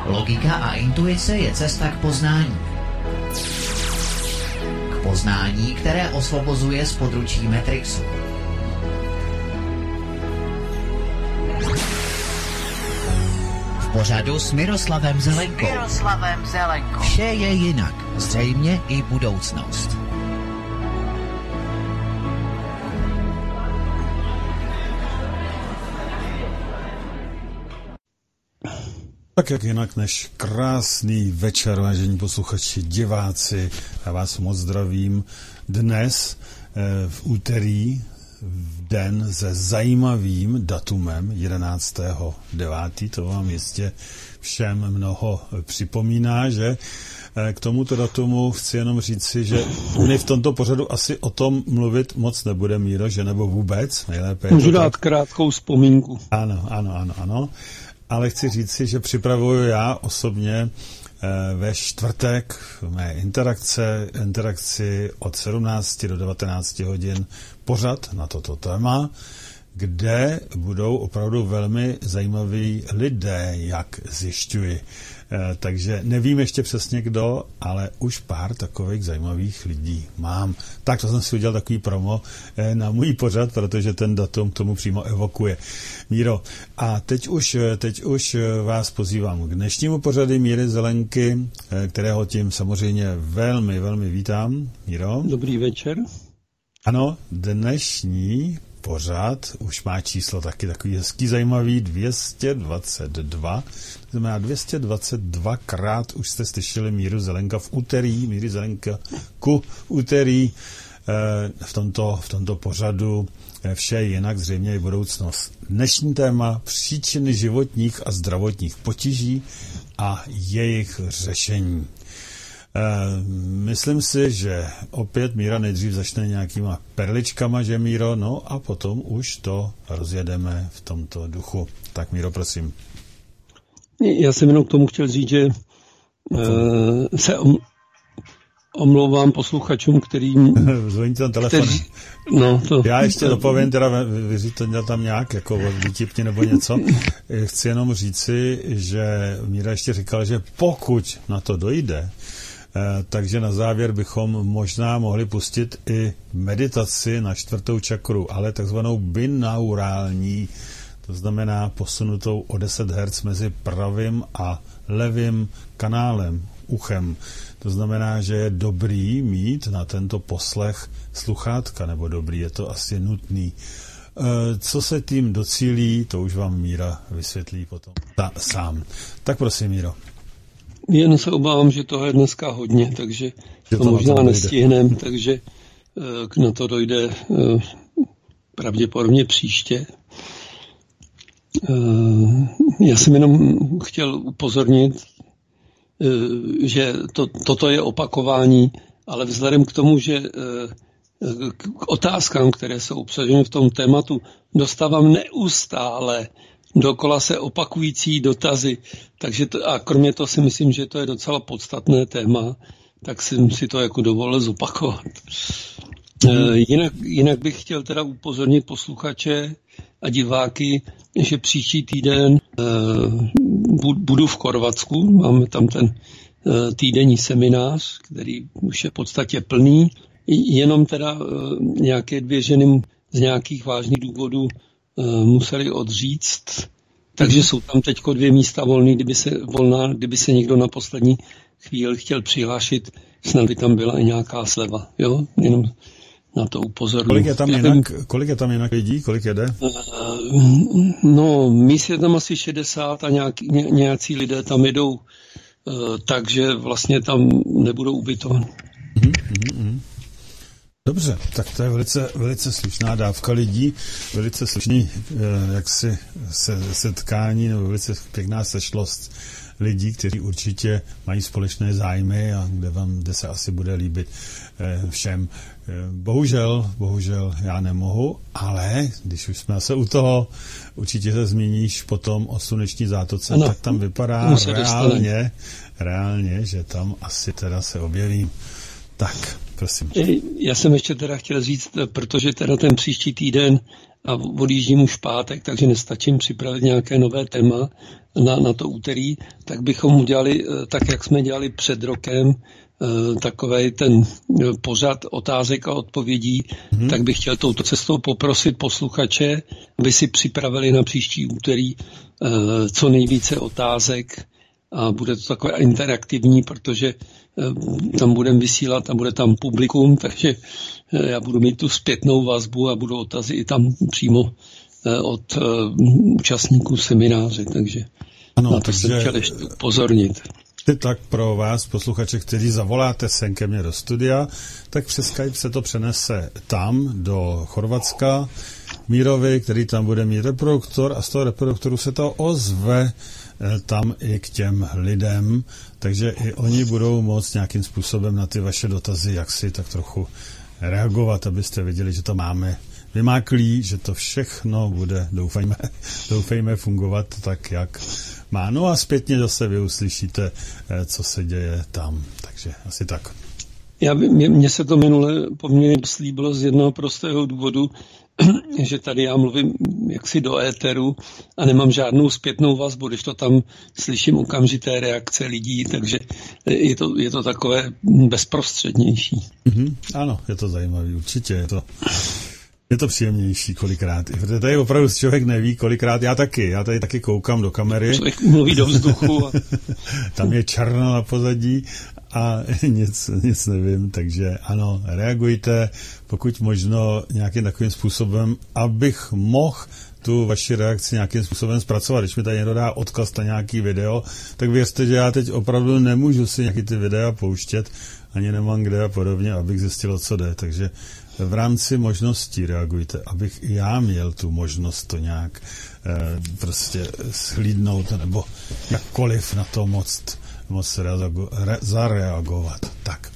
Logika a intuice je cesta k poznání. K poznání, které osvobozuje z područí Matrixu. V pořadu s Miroslavem Zelenkou. Vše je jinak, zřejmě i budoucnost. Tak jak jinak než krásný večer, vážení posluchači, diváci, já vás moc zdravím dnes v úterý, v den se zajímavým datumem 11.9. To vám jistě všem mnoho připomíná, že k tomuto datumu chci jenom říci, že my v tomto pořadu asi o tom mluvit moc nebude, Míro, že nebo vůbec, nejlépe. Můžu dát krátkou vzpomínku. Ano. Ale chci říci, že připravuju já osobně ve čtvrtek mé interakci od 17 do 19 hodin pořad na toto téma, kde budou opravdu velmi zajímaví lidé, jak zjišťuji. Takže nevím ještě přesně kdo, ale už pár takových zajímavých lidí mám. Tak to jsem si udělal takový promo na můj pořad, protože ten datum k tomu přímo evokuje. Míro, a teď už vás pozývám k dnešnímu pořadu Míry Zelenky, kterého tím samozřejmě velmi, velmi vítám. Míro. Dobrý večer. Ano, dnešní pořad už má číslo taky takový hezký, zajímavý, 222. To znamená 222krát už jste slyšeli Míru Zelenka v úterý, Míry Zelenka ku úterý v tomto pořadu. Vše je jinak, zřejmě i budoucnost. Dnešní téma: příčiny životních a zdravotních potíží a jejich řešení. Myslím si, že opět Míra nejdřív začne nějakýma perličkama, že Míro, no a potom už to rozjedeme v tomto duchu. Tak Míro, prosím. Já jsem jenom k tomu chtěl říct, že se omlouvám posluchačům, kterým... Zvoní tam telefon. Já ještě dopovím, teda vyřít to tam nějak, jako vytipně nebo něco. Chci jenom říci, že Míra ještě říkal, že pokud na to dojde, takže na závěr bychom možná mohli pustit i meditaci na 4. čakru, ale takzvanou binaurální, to znamená posunutou o 10 Hz mezi pravým a levým kanálem, uchem. To znamená, že je dobrý mít na tento poslech sluchátka, nebo dobrý, je to asi nutný. Co se tím docílí, to už vám Míra vysvětlí potom sám. Tak prosím, Míro. Jen se obávám, že toho je dneska hodně, takže to možná nestihneme, takže na to dojde pravděpodobně příště. Já jsem jenom chtěl upozornit, že toto je opakování, ale vzhledem k tomu, že k otázkám, které jsou obsaženy v tom tématu, dostávám neustále dokola se opakující dotazy, takže a kromě toho si myslím, že to je docela podstatné téma, tak jsem si to jako dovolil zopakovat. Jinak bych chtěl teda upozornit posluchače a diváky, že příští týden budu v Chorvatsku, máme tam ten týdenní seminář, který už je v podstatě plný, jenom teda nějaké 2 ženy z nějakých vážných důvodů museli odříct, takže jsou tam teďko 2 místa volné, kdyby se někdo na poslední chvíli chtěl přihlášit, snad by tam byla i nějaká sleva, jo, jenom na to upozorňuji. Kolik je tam jinak lidí, kolik jede? No, míst je tam asi 60 a nějací lidé tam jedou, takže vlastně tam nebudou ubytovat. Dobře, tak to je velice slušná dávka lidí, velice slušný jaksi setkání, nebo velice pěkná sešlost lidí, kteří určitě mají společné zájmy a kde se asi bude líbit všem. Bohužel já nemohu, ale když už jsme se u toho, určitě se zmíníš potom o Sluneční zátoce, ano, tak tam vypadá reálně, že tam asi teda se objevím. Tak, prosím. Já jsem ještě teda chtěl říct, protože teda ten příští týden a odjíždím už v pátek, takže nestačím připravit nějaké nové téma na to úterý, tak bychom udělali, tak jak jsme dělali před rokem, takovej ten pořad otázek a odpovědí, tak bych chtěl touto cestou poprosit posluchače, aby si připravili na příští úterý co nejvíce otázek a bude to takové interaktivní, protože tam budeme vysílat a bude tam publikum, takže já budu mít tu zpětnou vazbu a budou otazy i tam přímo od účastníků semináře, takže ano, na to jsem chtěl ještě upozornit. Tak pro vás, posluchače, kteří zavoláte sem ke mně do studia, tak přes Skype se to přenese tam, do Chorvatska, Mírovi, který tam bude mít reproduktor a z toho reproduktoru se to ozve tam i k těm lidem, takže i oni budou moct nějakým způsobem na ty vaše dotazy jaksi tak trochu reagovat, abyste věděli, že to máme vymáklý, že to všechno bude, doufejme, fungovat tak, jak má. No a zpětně zase vy uslyšíte, co se děje tam. Takže asi tak. Mně se to minule poměrně slíbilo z jednoho prostého důvodu, že tady já mluvím jaksi do éteru a nemám žádnou zpětnou vazbu, když to tam slyším okamžité reakce lidí, takže je to takové bezprostřednější. Ano, je to zajímavé, určitě je to příjemnější kolikrát. Protože tady opravdu člověk neví kolikrát, já tady taky koukám do kamery. Člověk mluví do vzduchu. Tam je černo na pozadí a nic nevím, takže ano, reagujte, pokud možno nějakým takovým způsobem, abych mohl tu vaši reakci nějakým způsobem zpracovat. Když mi tady někdo dá odkaz na nějaký video, tak věřte, že já teď opravdu nemůžu si nějaký ty videa pouštět, ani nemám kde a podobně, abych zjistil, co jde, takže v rámci možností reagujte, abych i já měl tu možnost to nějak prostě shlídnout, nebo jakkoliv na to moc zareagovat. Tak.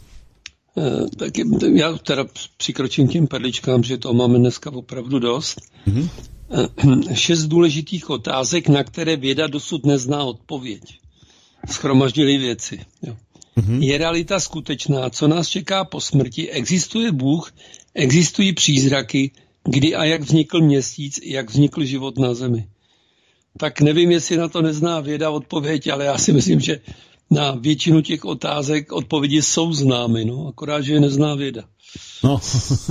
Tak já teda přikročím k těm perličkám, že to máme dneska opravdu dost. 6 důležitých otázek, na které věda dosud nezná odpověď. Shromaždili věci. Jo. Je realita skutečná? Co nás čeká po smrti? Existuje Bůh? Existují přízraky? Kdy a jak vznikl měsíc? Jak vznikl život na Zemi? Tak nevím, jestli na to nezná věda odpověď, ale já si myslím, že na většinu těch otázek odpovědi jsou známy, no, akorát, že je nezná věda. No,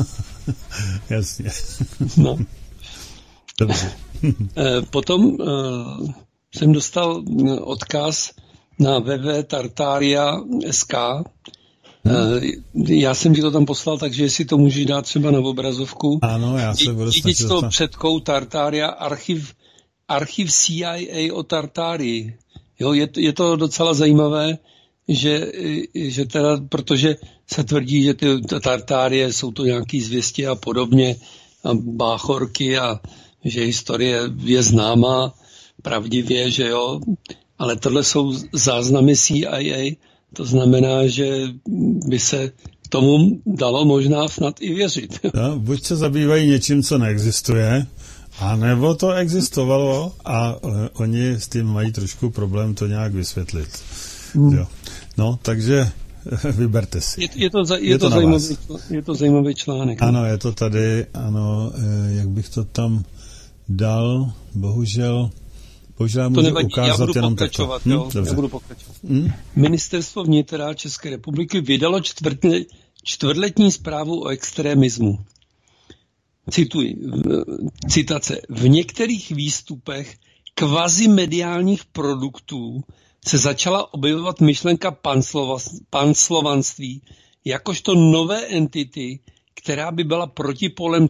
jasně. No. Dobře. Potom jsem dostal odkaz na www.tartaria.sk. Já jsem ti to tam poslal, takže jestli to můžeš dát třeba na obrazovku. Ano, já se budu snažit. to předkou Tartaria, archiv CIA o Tartárii. Jo, je to docela zajímavé, že teda, protože se tvrdí, že ty Tartárie jsou to nějaký zvěsti a podobně, a báchorky a že historie je známá pravdivě, že jo, ale tohle jsou záznamy CIA, to znamená, že by se tomu dalo možná snad i věřit. No, buď se zabývají něčím, co neexistuje, a nebo to existovalo a oni s tím mají trošku problém to nějak vysvětlit. Jo. No, takže vyberte si. Je to zajímavý článek. Ano, je to tady, ano, jak bych to tam dal, bohužel můžu nevadí, ukázat jenom takto. Já budu pokračovat. Ministerstvo vnitra České republiky vydalo čtvrtletní zprávu o extremismu. Cituji, citace. V některých výstupech kvazimediálních produktů se začala objevovat myšlenka panslovanství jakožto nové entity, která by byla protipólem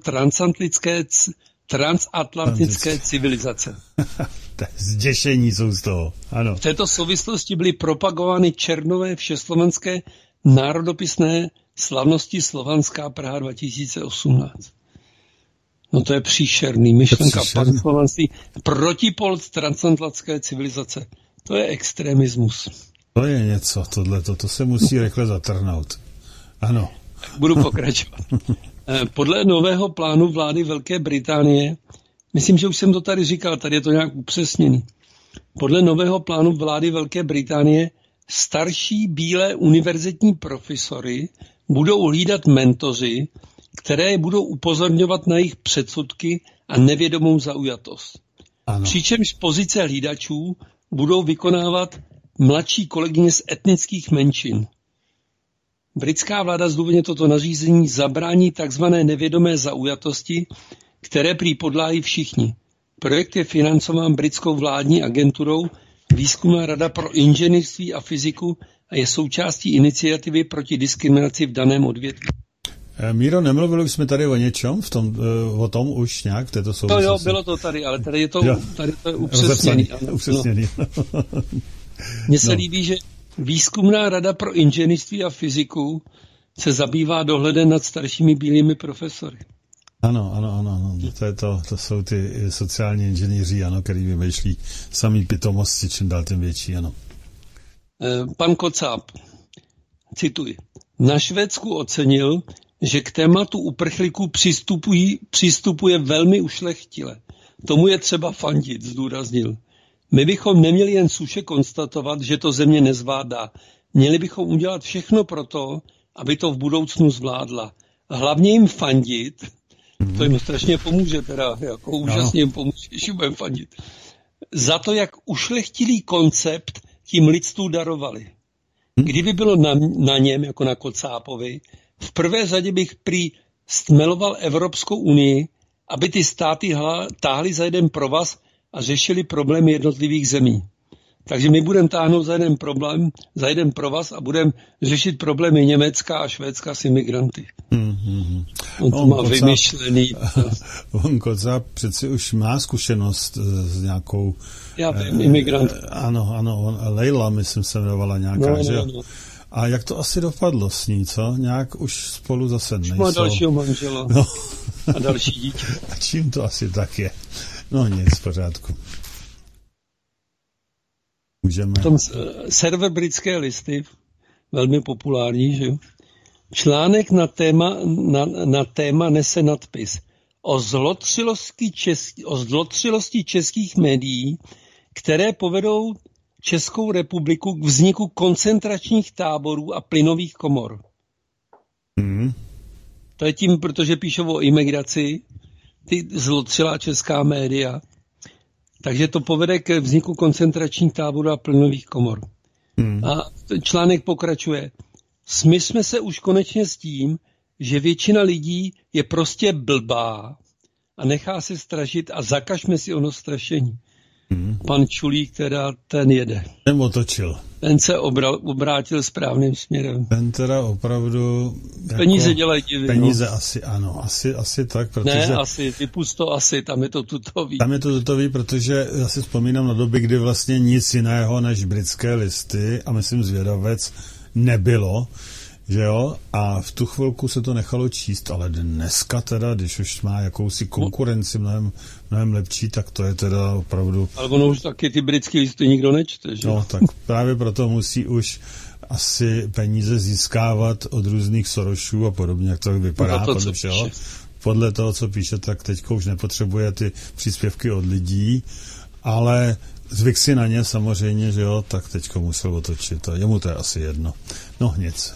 transatlantické civilizace. Zděšení jsou z toho, ano. V této souvislosti byly propagovány černové všeslovenské národopisné slavnosti Slovanská Praha 2018. No to je příšerný. Myšlenka panslovanství protipol transatlantické civilizace. To je extremismus. To je něco, to se musí rychle zatrhnout. Ano. Budu pokračovat. Podle nového plánu vlády Velké Británie, myslím, že už jsem to tady říkal, tady je to nějak upřesněný. Podle nového plánu vlády Velké Británie starší bílé univerzitní profesory budou hlídat mentoři, které budou upozorňovat na jejich předsudky a nevědomou zaujatost. Ano. Přičemž pozice hlídačů budou vykonávat mladší kolegyně z etnických menšin. Britská vláda zdůvodně toto nařízení zabrání takzvané nevědomé zaujatosti, které prý podléhají všichni. Projekt je financován britskou vládní agenturou Výzkumná rada pro inženýrství a fyziku a je součástí iniciativy proti diskriminaci v daném odvětví. Míro, nemluvili jsme tady o něčem, o tom už nějak v této souvislosti? To jo, bylo to tady, ale tady je to upřesněný. Upřesněný. Mně se líbí, že Výzkumná rada pro inženýrství a fyziku se zabývá dohledem nad staršími bílými profesory. Ano. To jsou ty sociální inženýři, ano, který vymýšlí samý pitomosti, čím dál tím větší, ano. Pan Kocáb, cituji, na Švédsku ocenil, že k tématu uprchlíků přistupuje velmi ušlechtile. Tomu je třeba fandit, zdůraznil. My bychom neměli jen suše konstatovat, že to země nezvládá. Měli bychom udělat všechno pro to, aby to v budoucnu zvládla. Hlavně jim fandit, to jim strašně pomůže, teda jako úžasně jim pomůže, když jim budeme fandit. Za to, jak ušlechtilý koncept tím lidstvu darovali. Kdyby bylo na něm, jako na Kocápovi, v prvé řadě bych prý stmeloval Evropskou unii, aby ty státy táhly za jeden provaz a řešili problémy jednotlivých zemí. Takže my budeme táhnout za jeden provaz a budeme řešit problémy Německa a Švédska s imigranty. On to má vymyšlený. On Kocáb přeci už má zkušenost s nějakou... Já vím, imigrant. Ano, Leila, myslím, se jmenovala nějaká, že jo? No. A jak to asi dopadlo s ní, co? Nějak už spolu zase nejsou. Už má dalšího manžela a další dítě. A čím to asi tak je? No nic, v pořádku. Můžeme... Server Britské listy, velmi populární, že jo? Článek na téma nese nadpis o zlotřilosti českých médií, které povedou Českou republiku k vzniku koncentračních táborů a plynových komor. To je tím, protože píšou o imigraci, ty zlotřilá česká média. Takže to povede k vzniku koncentračních táborů a plynových komor. A článek pokračuje. Smyřme se už konečně s tím, že většina lidí je prostě blbá a nechá se strašit a zakažme si ono strašení. Pan Čulík teda ten jede. Ten otočil. Ten se obrátil správným směrem. Ten teda opravdu... Peníze dělají divy. Peníze asi ano, asi tak, protože... Ne, asi, vypust to asi, tam je to tutový. Tam je to tutový, protože já si vzpomínám na doby, kdy vlastně nic jiného než Britské listy a myslím Zvědavec nebylo, že jo, a v tu chvilku se to nechalo číst, ale dneska teda, když už má jakousi konkurenci mnohem lepší, tak to je teda opravdu... Ale ono už taky ty britské listy nikdo nečte, že? No, tak právě proto musí už asi peníze získávat od různých Sorosů a podobně, jak to vypadá podle všeho. Podle toho, co píše, tak teďko už nepotřebuje ty příspěvky od lidí, ale zvyk si na ně samozřejmě, že jo, tak teďko musel otočit a jemu to je asi jedno. No, nic.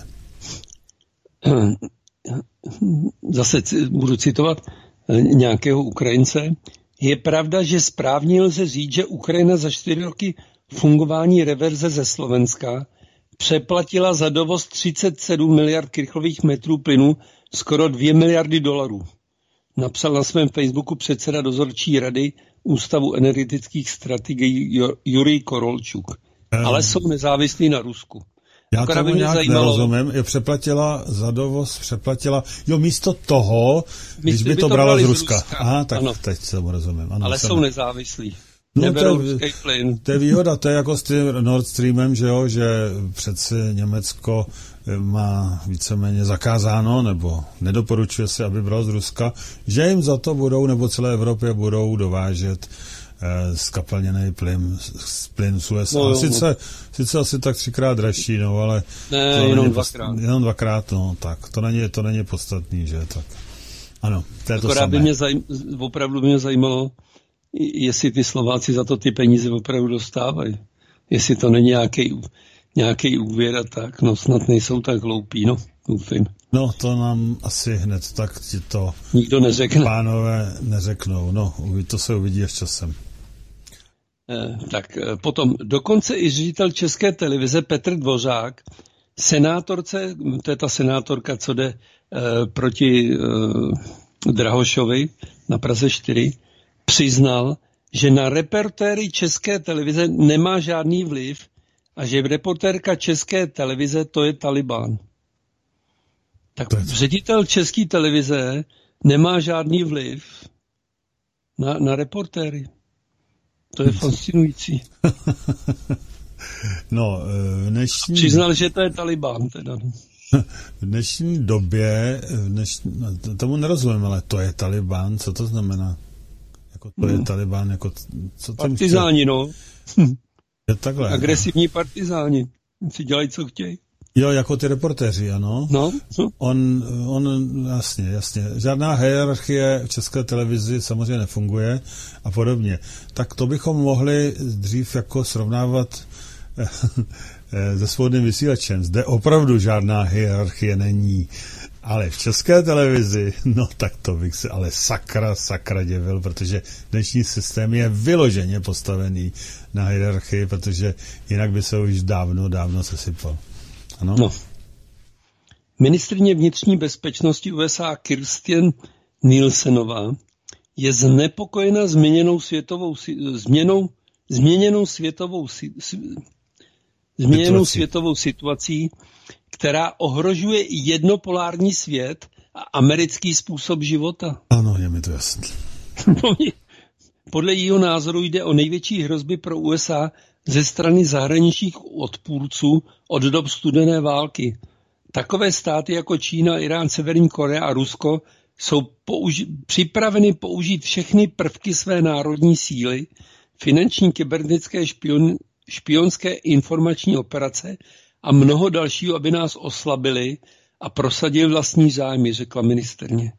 Zase budu citovat nějakého Ukrajince. Je pravda, že správně lze říct, že Ukrajina za 4 roky fungování reverze ze Slovenska přeplatila za dovoz 37 miliard krychlových metrů plynu skoro 2 miliardy dolarů. Napsal na svém Facebooku předseda dozorčí rady Ústavu energetických strategií Jurij Korolčuk. Ale jsou nezávislí na Rusku. Já tomu nějak nerozumím. Je přeplatila, jo, místo toho, když by to brala z Ruska. Aha, tak ano. Teď se mu rozumím. Ano, ale jsou nezávislí. No, to je výhoda, to je jako s tím Nord Streamem, že jo, že přeci Německo má víceméně zakázáno, nebo nedoporučuje se, aby bral z Ruska, že jim za to budou, nebo celé Evropě budou dovážet skapalněný plyn z USA. No, sice asi tak 3krát dražší, no, ale... Ne, jenom 2krát. Jenom 2krát, no, tak. To není podstatný, že tak. Ano, to je to samé. Opravdu by mě zajímalo, jestli ty Slováci za to ty peníze opravdu dostávají. Jestli to není nějaký nějaký úvěr a tak, no snad nejsou tak hloupí, no, doufám. No, to nám asi hned tak ti to nikdo neřekne. Pánové neřeknou, no, to se uvidí až časem. Tak potom dokonce i ředitel České televize Petr Dvořák senátorce, to je ta senátorka, co jde proti Drahošovi na Praze 4, přiznal, že na reportéry České televize nemá žádný vliv a že reportérka České televize to je Taliban. Tak ředitel České televize nemá žádný vliv na reportéry. To je fascinující. No, přiznal, že to je Taliban teda. V dnešní době, tomu nerozumím, ale to je Taliban, co to znamená? Jako to je Taliban, jako co tam partizáni, no. Je takhle. Agresivní partizáni. Si dělají, co chtějí. Jo, jako ty reportéři, ano. No. On jasně. Žádná hierarchie v České televizi samozřejmě nefunguje a podobně. Tak to bychom mohli dřív jako srovnávat se Svobodným vysílačem. Zde opravdu žádná hierarchie není. Ale v České televizi, no tak to bych se ale sakra divil, protože dnešní systém je vyloženě postavený na hierarchii, protože jinak by se už dávno sesypal. Ano? No. Ministryně vnitřní bezpečnosti USA Kirstjen Nielsenová je znepokojena změněnou světovou situací, která ohrožuje jednopolární svět a americký způsob života. Ano, je mi to jasné. Podle jejího názoru jde o největší hrozby pro USA ze strany zahraničních odpůrců od dob studené války. Takové státy jako Čína, Irán, Severní Korea a Rusko jsou připraveny použít všechny prvky své národní síly, finanční, kybernetické, špionské informační operace a mnoho dalšího, aby nás oslabili a prosadili vlastní zájmy, řekla ministryně.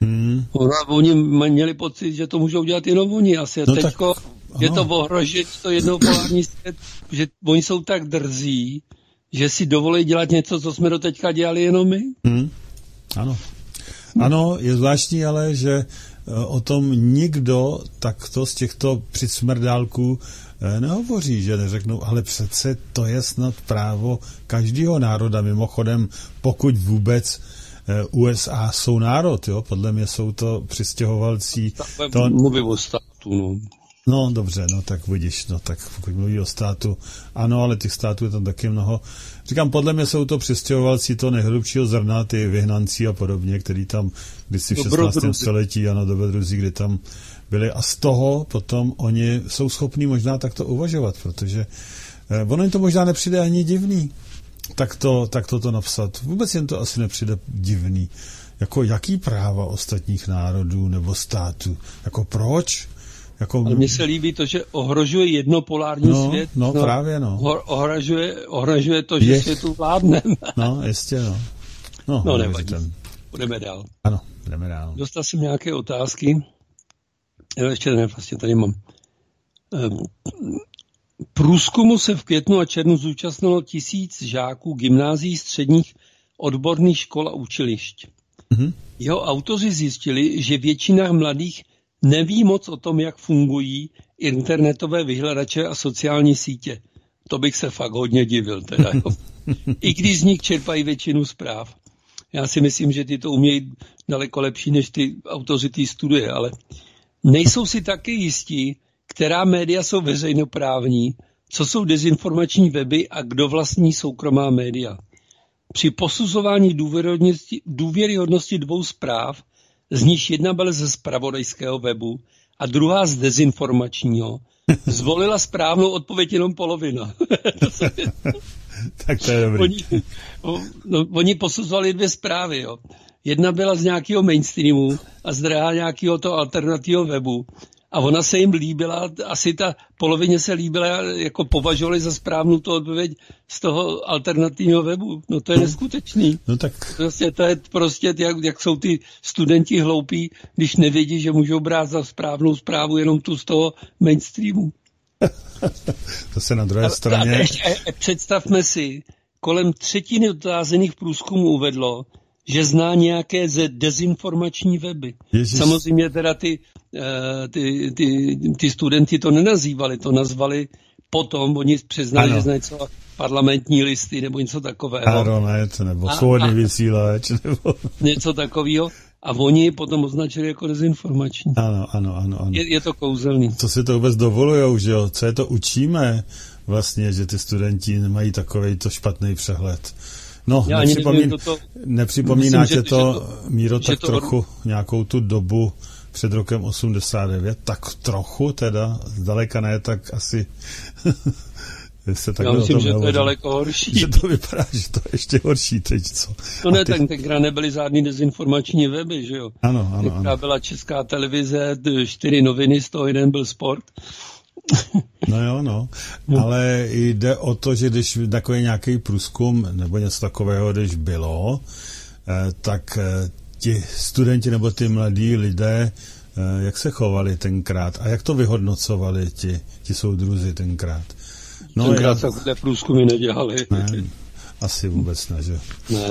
Oni měli pocit, že to můžou dělat jenom oni. Asi no teďko je to ohrožit to jednopolární svět, že oni jsou tak drzí, že si dovolí dělat něco, co jsme doteďka dělali jenom my. Ano. Ano, je zvláštní, ale že o tom nikdo takto z těchto přicmrdálků nehovoří, že neřeknou, ale přece to je snad právo každého národa. Mimochodem, pokud vůbec USA jsou národ, jo, podle mě jsou to přistěhovalci. Mluví o státu, no. No, dobře, no tak vidíš, no tak pokud mluví o státu, ano, ale těch států je tam taky mnoho. Říkám, podle mě jsou to přistěhovalci toho nejhlubšího zrna, ty vyhnanci a podobně, který tam kdysi v 16. století, ano, dobrodruzi, kdy tam byli a z toho potom oni jsou schopní možná takto uvažovat, protože ono jim to možná nepřijde ani divný, tak to napsat. Vůbec jim to asi nepřijde divný. Jako jaký práva ostatních národů nebo států? Jako proč? Ale mně se líbí to, že ohrožuje jednopolární svět. No, právě, no. Ohrožuje to, že světu vládne. No, jistě, no. No, nevadí. Budeme dál. Ano, budeme dál. Dostal jsem nějaké otázky. Ještě ne, vlastně tady mám. Průzkumu se v květnu a červnu zúčastnilo 1000 žáků gymnázií, středních, odborných škol a učilišť. Jeho autoři zjistili, že většina mladých neví moc o tom, jak fungují internetové vyhledače a sociální sítě. To bych se fakt hodně divil. Teda, jo. I když z nich čerpají většinu zpráv. Já si myslím, že ty to umějí daleko lepší než ty autoři té studie, ale nejsou si taky jistí, která média jsou veřejnoprávní, co jsou dezinformační weby a kdo vlastní soukromá média. Při posuzování důvěryhodnosti 2 zpráv, z níž jedna byla ze zpravodajského webu a druhá z dezinformačního, zvolila správnou odpověď jenom polovina. Tak to je dobrý. Oni posuzovali 2 zprávy. Jo. Jedna byla z nějakého mainstreamu a z druhá nějakého toho alternativního webu. A ona se jim líbila, asi ta polovině se líbila, jako považovali za správnou tu odpověď z toho alternativního webu. No to je neskutečný. No tak. To je prostě, jak jsou ty studenti hloupí, když nevědí, že můžou brát za správnou zprávu jenom tu z toho mainstreamu. To se na druhé straně... Ještě představme si, kolem třetiny dotázených průzkumů uvedlo, že zná nějaké dezinformační weby. Ježiš. Samozřejmě teda ty studenti to nenazývali, to nazvali potom, oni přiznali, že znají co parlamentní listy nebo něco takového. Aeronet, nebo svobodný vysílač, nebo... něco takového. A oni ji potom označili jako dezinformační. Ano. Je to kouzelný. Co si to vůbec dovolujou, že jo? Co je to učíme vlastně, že ty studenti nemají takovejto špatný přehled. No, nepřipomíná tě to, Míro, tak trochu nějakou tu dobu před rokem 89? Tak trochu teda, zdaleka ne, tak asi... Já myslím, že to je daleko horší. Že to vypadá, že to je ještě horší teď, co? No ne, tenkrát nebyly žádný dezinformační weby, že jo? Ano. Tenkrát byla Česká televize, 4 noviny, z toho jeden byl sport. No. Ale jde o to, že když takový nějaký průzkum nebo něco takového, když bylo, tak ti studenti nebo ty mladí lidé, jak se chovali tenkrát a jak to vyhodnocovali ti soudruzi tenkrát? No, tenkrát se takové průzkumy nedělali. Ne, asi vůbec ne, že? Ne.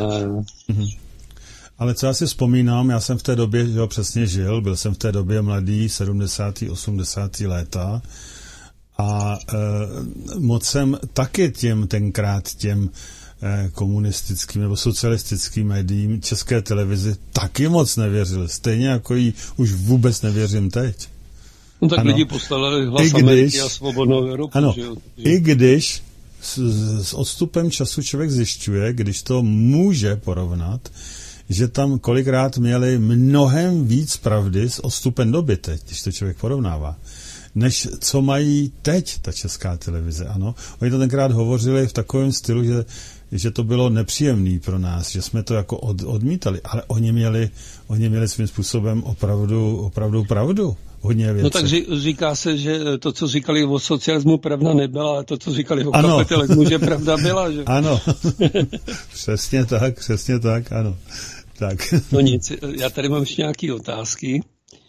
Ale co já si vzpomínám, já jsem v té době přesně žil, byl jsem v té době mladý, 70. 80. léta a moc jsem taky tenkrát těm komunistickým nebo socialistickým médiím České televizi taky moc nevěřil. Stejně jako jí už vůbec nevěřím teď. No tak lidi poslali Hlas Ameriky a Svobodnou Evropu. Ano, i když s odstupem času člověk zjišťuje, když to může porovnat, že tam kolikrát měli mnohem víc pravdy s odstupem doby teď, když to člověk porovnává, než co mají teď ta Česká televize. Ano, oni to tenkrát hovořili v takovém stylu, že to bylo nepříjemné pro nás, že jsme to jako odmítali, ale oni měli svým způsobem opravdu pravdu. Hodně věcí. No tak říká se, že to, co říkali o socialismu, pravda nebyla, ale to, co říkali o kapitalismu, že pravda byla. Že? Ano, přesně tak, ano. Tak. No nic, já tady mám ještě nějaké otázky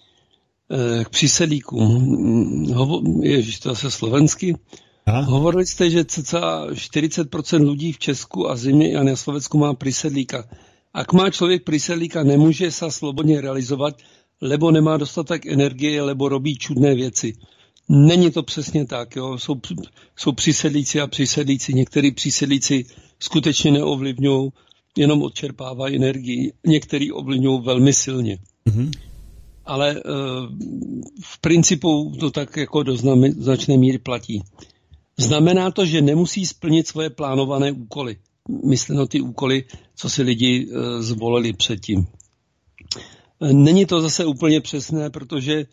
k přísedlíkům. Ježiš, to zase slovensky. Aha. Hovorili jste, že cca 40% lidí v Česku a zimě a na Slovensku má prísedlíka. Ak má člověk prísedlíka, nemůže se slobodně realizovat, lebo nemá dostatek energie, lebo robí čudné věci. Není to přesně tak. Jo? Jsou přísedlíci a přísedlíci. Některý přísedlíci skutečně neovlivňují, jenom odčerpávají energii. Některý ovlivňují velmi silně. Mm-hmm. Ale v principu to tak jako do značné míry platí. Znamená to, že nemusí splnit svoje plánované úkoly. Myslím ty úkoly, co si lidi zvolili předtím. Není to zase úplně přesné, protože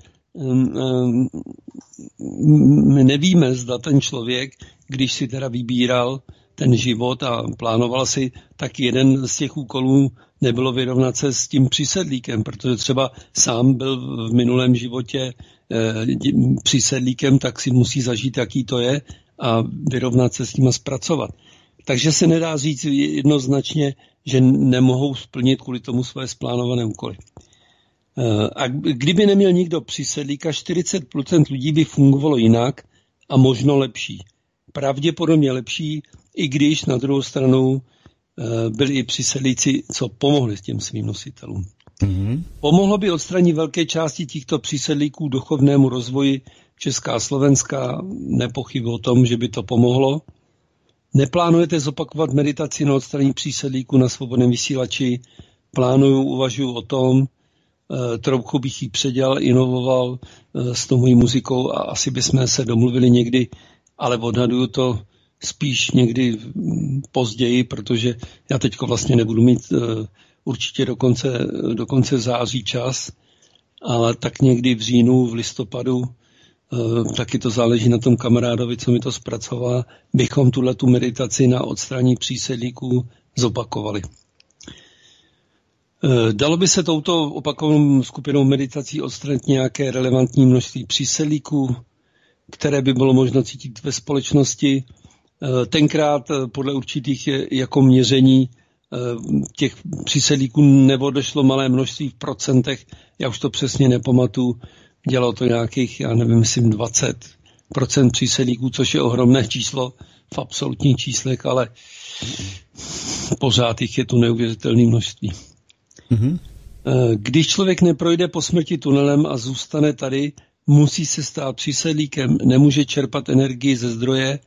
my nevíme, zda ten člověk, když si teda vybíral ten život a plánoval si, tak jeden z těch úkolů nebylo vyrovnat se s tím přísedlíkem, protože třeba sám byl v minulém životě přísedlíkem, tak si musí zažít, jaký to je a vyrovnat se s tím a zpracovat. Takže se nedá říct jednoznačně, že nemohou splnit kvůli tomu své splánované úkoly. A kdyby neměl nikdo přísedlíka, 40% lidí by fungovalo jinak a možno lepší. Pravděpodobně lepší, i když na druhou stranu byli i přísedlíci, co pomohli s těm svým nositelům. Mm-hmm. Pomohlo by odstranit velké části těchto přísedlíků duchovnému rozvoji Česká a Slovenská, nepochybuji o tom, že by to pomohlo. Neplánujete zopakovat meditaci na odstranění přísedlíků na svobodném vysílači? Uvažuji o tom, trochu bych ji předělal, inovoval s tou mojí muzikou a asi bychom se domluvili někdy, ale odhaduju to spíš někdy později, protože já teďko vlastně nebudu mít určitě do konce září čas, ale tak někdy v říjnu, v listopadu, taky to záleží na tom kamarádovi, co mi to zpracoval, bychom tu meditaci na odstranění přísedlíků zopakovali. Dalo by se touto opakovanou skupinou meditací odstranit nějaké relevantní množství přísedlíků, které by bylo možno cítit ve společnosti. Tenkrát podle určitých jako měření těch přísedlíků neodešlo malé množství v procentech, já už to přesně nepamatuju, dělalo to nějakých, já nevím, myslím 20 procent přísedlíků, což je ohromné číslo v absolutních číslech, ale pořád jich je tu neuvěřitelné množství. Mm-hmm. Když člověk neprojde po smrti tunelem a zůstane tady, musí se stát přísedlíkem, nemůže čerpat energii ze zdroje.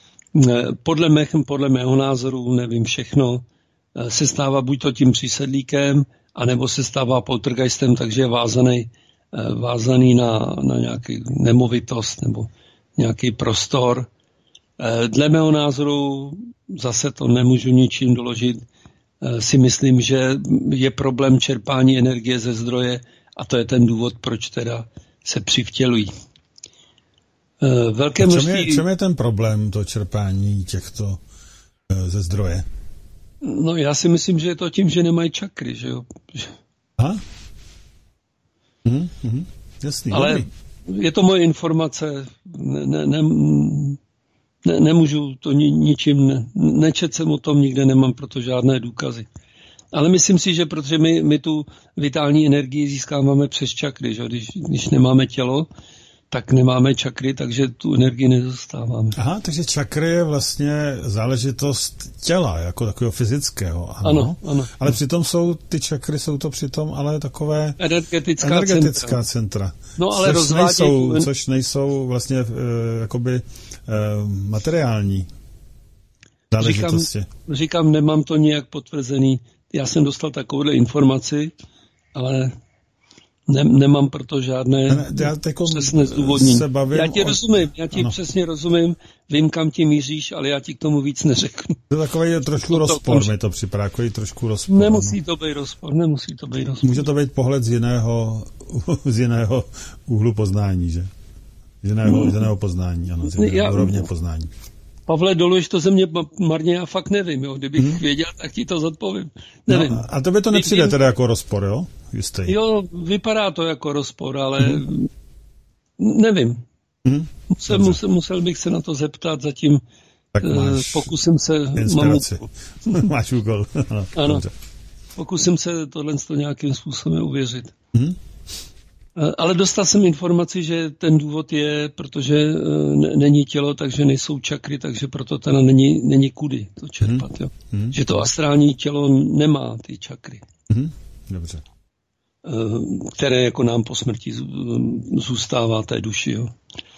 Podle mého názoru, nevím všechno, se stává buď to tím přísedlíkem, anebo se stává poltergeistem, takže je vázaný na nějaký nemovitost nebo nějaký prostor. Dle mého názoru, zase to nemůžu ničím doložit, si myslím, že je problém čerpání energie ze zdroje a to je ten důvod, proč teda se přivtělují. V čem je ten problém, to čerpání těchto ze zdroje? No já si myslím, že je to tím, že nemají čakry, že jo. Aha. Jasný. Ale dobrý. Je to moje informace, nemůžu to ničím, nečet jsem o tom, nikde nemám proto žádné důkazy. Ale myslím si, že protože my tu vitální energii získáváme přes čakry, že? Když nemáme tělo, tak nemáme čakry, takže tu energii nedostáváme. Aha, takže čakry je vlastně záležitost těla, jako takového fyzického. Ano. Ale přitom jsou to přitom ale takové energetická centra. No ale což nejsou vlastně jakoby materiální záležitosti. Říkám, nemám to nějak potvrzený. Já jsem dostal takovouhle informaci, ale nemám proto žádné přesné zdůvodnění. Já ti rozumím, přesně rozumím, vím, kam ti míříš, ale já ti k tomu víc neřeknu. To je takový trošku rozpor, mi to připadá, trošku rozpor. Nemusí to být rozpor. Může to být pohled z jiného úhlu poznání, že? Z jiného poznání, ano, z jiného úrovně poznání. Pavle, doluješ to ze mě marně, já fakt nevím, jo. Kdybych věděl, tak ti to zodpovím. Nevím. No, a tebe to nepřijde teda jako rozpor, jo? Jistý. Jo, vypadá to jako rozpor, ale nevím. Musel bych se na to zeptat, zatím pokusím se... Inspiraci. Máš úkol. Ano. Dobře. Pokusím se tohle nějakým způsobem uvěřit. Ale dostal jsem informaci, že ten důvod je, protože není tělo, takže nejsou čakry, takže proto teda není kudy to čerpat. Jo? Že to astrální tělo nemá ty čakry. Dobře. Které jako nám po smrti zůstává té duši. Jo?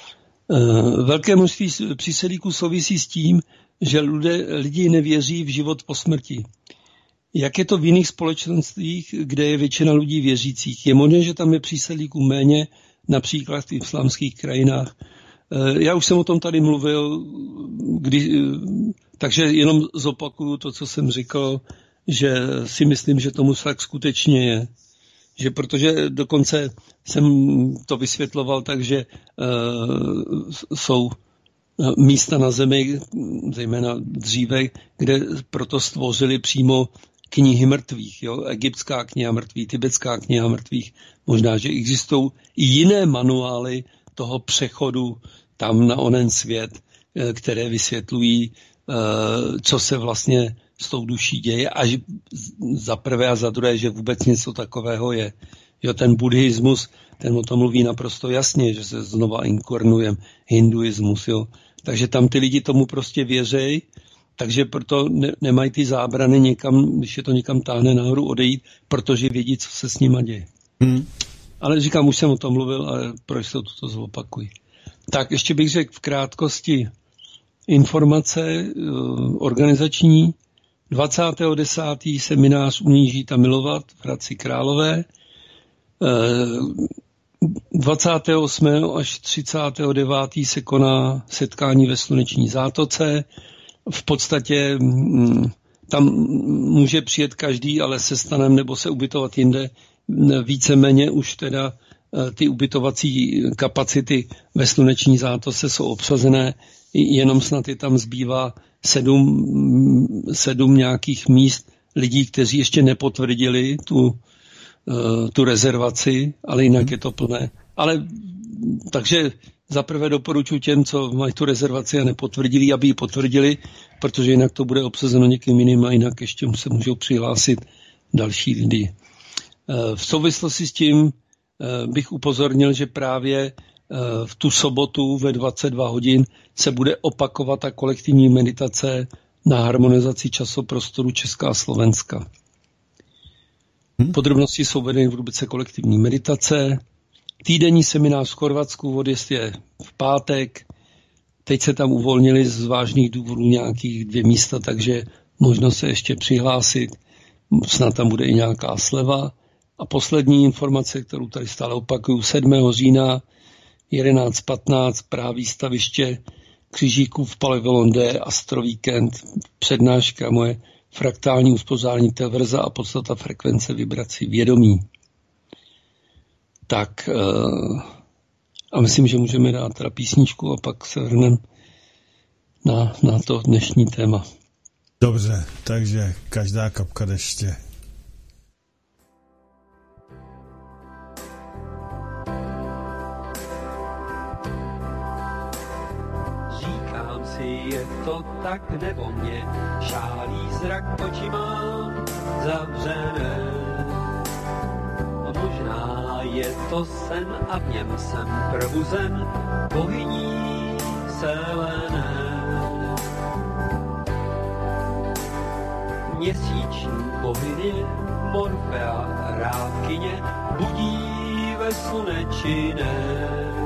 Velké množství přísedlíků souvisí s tím, že lidi nevěří v život po smrti. Jak je to v jiných společenstvích, kde je většina lidí věřících? Je možné, že tam je přísedlíků méně, například v islámských krajinách. Já už jsem o tom tady mluvil, takže jenom zopakuju to, co jsem říkal, že si myslím, že tomu tak skutečně je. Že protože dokonce jsem to vysvětloval tak, že jsou místa na zemi, zejména dříve, kde proto stvořili přímo knihy mrtvých, jo? Egyptská kniha mrtvých, tibetská kniha mrtvých. Možná, že existují i jiné manuály toho přechodu tam na onen svět, které vysvětlují, co se vlastně s tou duší děje, až za prvé a za druhé, že vůbec něco takového je. Jo, ten buddhismus, ten o tom mluví naprosto jasně, že se znova inkarnuje hinduismus, jo. Takže tam ty lidi tomu prostě věří, takže proto nemají ty zábrany někam, když je to někam táhne nahoru, odejít, protože vědí, co se s nima děje. Ale říkám, už jsem o tom mluvil, ale proč se to zopakuji. Tak ještě bych řekl v krátkosti informace organizační. 20.10. seminář Umění žít a milovat v Hradci Králové. 28. až 39. se koná setkání ve Sluneční zátoce. V podstatě tam může přijet každý, ale se stanem nebo se ubytovat jinde. Víceméně už teda ty ubytovací kapacity ve Sluneční zátoce jsou obsazené, jenom snad je tam zbývá 7 nějakých míst lidí, kteří ještě nepotvrdili tu rezervaci, ale jinak je to plné. Ale takže zaprvé doporučuji těm, co mají tu rezervaci a nepotvrdili, aby ji potvrdili, protože jinak to bude obsazeno někým jiným a jinak ještě se můžou přihlásit další lidi. V souvislosti s tím bych upozornil, že právě v tu sobotu ve 22 hodin se bude opakovat ta kolektivní meditace na harmonizaci časoprostoru Česka a Slovenska. Podrobnosti jsou vedeny v rubrice kolektivní meditace. Týdenní seminář v Chorvatsku, odjezd je v pátek. Teď se tam uvolnili z vážných důvodů nějakých 2 místa, takže možno se ještě přihlásit. Snad tam bude i nějaká sleva. A poslední informace, kterou tady stále opakuju, 7. října 11:15 Praha výstaviště Křižíkův pavilon D, Astrovíkend, přednáška moje fraktální uspořádání Telverza a podstata frekvence vibrací vědomí. Tak a myslím, že můžeme dát teda písničku a pak se vrhneme na to dnešní téma. Dobře, takže každá kapka deště. Říkám si, je to tak nebo mě šálí zrak, oči mám zavřené. Možná je to sen a v něm jsem probuzen bohyní Selené. Měsíční bohyně Morfea rádkyně budí ve slunečine.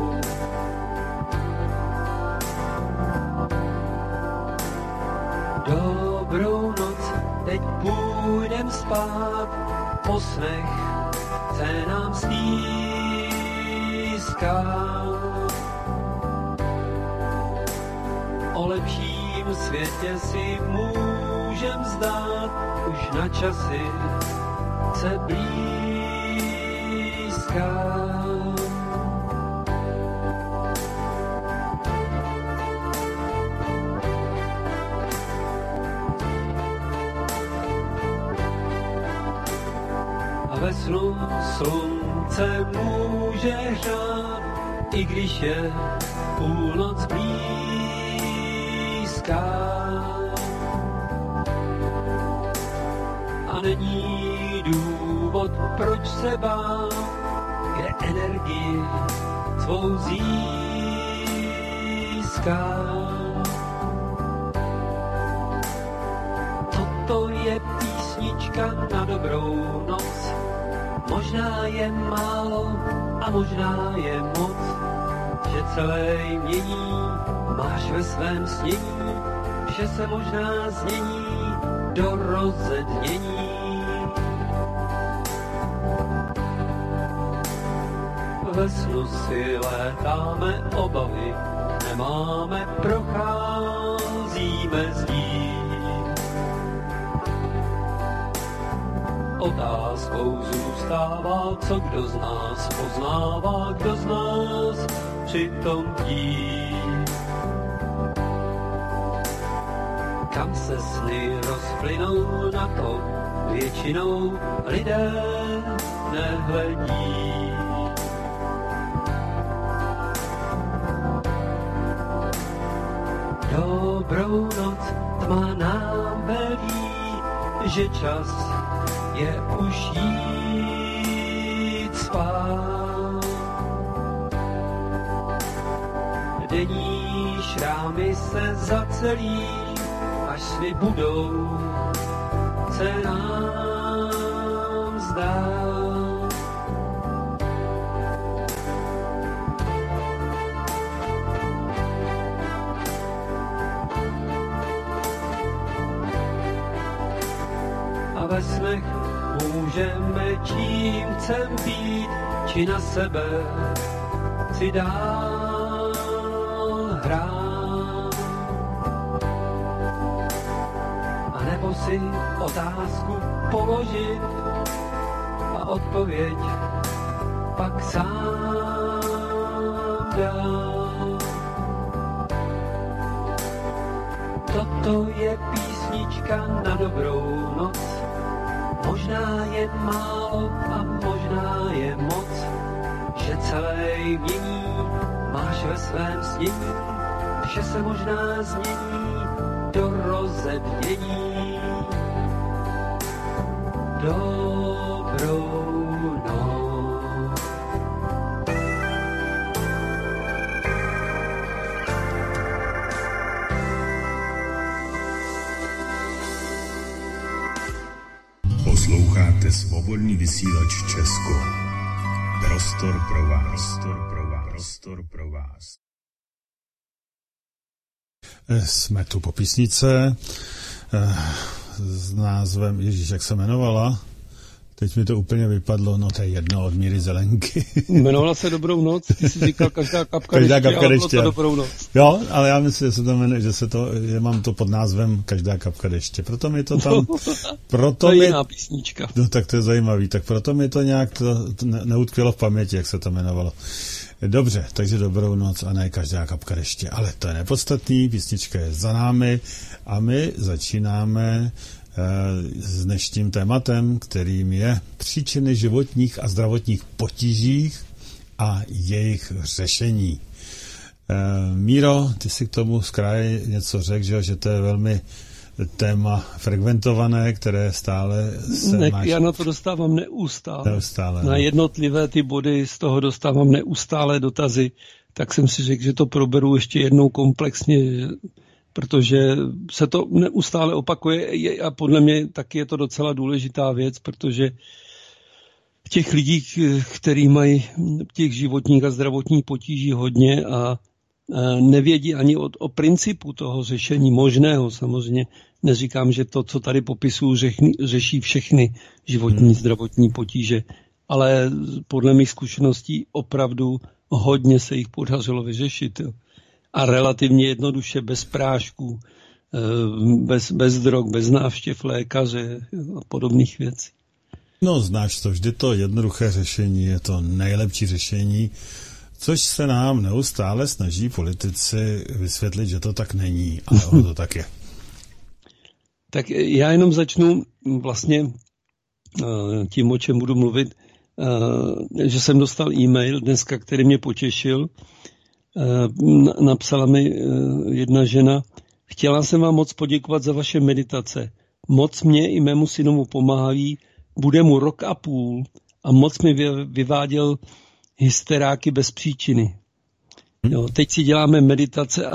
Dobrou noc, teď půjdem spát, po snech se nám stýská. O lepším světě si můžem zdát, už na časy se blízká. A ve snu slunce může hřát, i když je půlnoc blízká. A není důvod, proč se bát, kde energii svou získá. Toto je písnička na dobrou noc. Možná je málo a možná je moc, že celé mění máš ve svém snění, že se možná změní do rozednění. Ve snu si létáme obavy, nemáme, procházíme zdí. Otázkou zůstává, co kdo z nás poznává, kdo z nás přitom dí. Kam se sny rozplynou, na to většinou lidé nehledí. Dobrou noc, tma nám velí, že čas je už jít spát. Denní šrámy se zacelí, až sny budou se nám zdát. A ve snech můžeme čím chcem být, či na sebe si dál hrát. A nebo si otázku položit a odpověď pak sám dát. Toto je písnička na dobrou noc. Možná je málo a možná je moc, že celé mění máš ve svém snění, že se možná změní do rozednění. Dobrou noc. Svobodný vysílač Česko. Prostor pro vás. Prostor pro vás. Jsme tu po písnice s názvem, Ježíš, jak se jmenovala? Teď mi to úplně vypadlo, no to je jedno, od Míry Zelenky. Jmenovala se Dobrou noc, ty jsi říkal každá kapka deště, Dobrou noc. Jo, ale já myslím, že se to jmenuje, že mám to pod názvem Každá kapka deště. Proto mi to tam... To je jiná písnička. No tak to je zajímavý, tak proto mi to nějak neutkvělo v paměti, jak se to jmenovalo. Dobře, takže Dobrou noc a ne Každá kapka deště, ale to je nepodstatný, písnička je za námi a my začínáme s dnešním tématem, kterým je příčiny životních a zdravotních potížích a jejich řešení. Míro, ty si k tomu z kraje něco řekl, že to je velmi téma frekventované, které stále se máš... Já na to dostávám neustále. Na jednotlivé ty body z toho dostávám neustále dotazy, tak jsem si řekl, že to proberu ještě jednou komplexně, protože se to neustále opakuje a podle mě taky je to docela důležitá věc, protože těch lidí, kteří mají těch životních a zdravotních potíží hodně a nevědí ani o principu toho řešení možného, samozřejmě neříkám, že to, co tady popisuju, řeší všechny životní zdravotní potíže, ale podle mých zkušeností opravdu hodně se jich podařilo vyřešit. Jo. A relativně jednoduše, bez prášků, bez drog, bez návštěv lékaře a podobných věcí. No znáš to, vždy to jednoduché řešení je to nejlepší řešení, což se nám neustále snaží politici vysvětlit, že to tak není, ale ono to tak je. Tak já jenom začnu vlastně tím, o čem budu mluvit, že jsem dostal e-mail dneska, který mě potěšil. Napsala mi jedna žena: chtěla jsem vám moc poděkovat za vaše meditace. Moc mě i mému synovu pomáhají, bude mu 1,5 roku a moc mi vyváděl hysteráky bez příčiny. Jo, teď si děláme meditace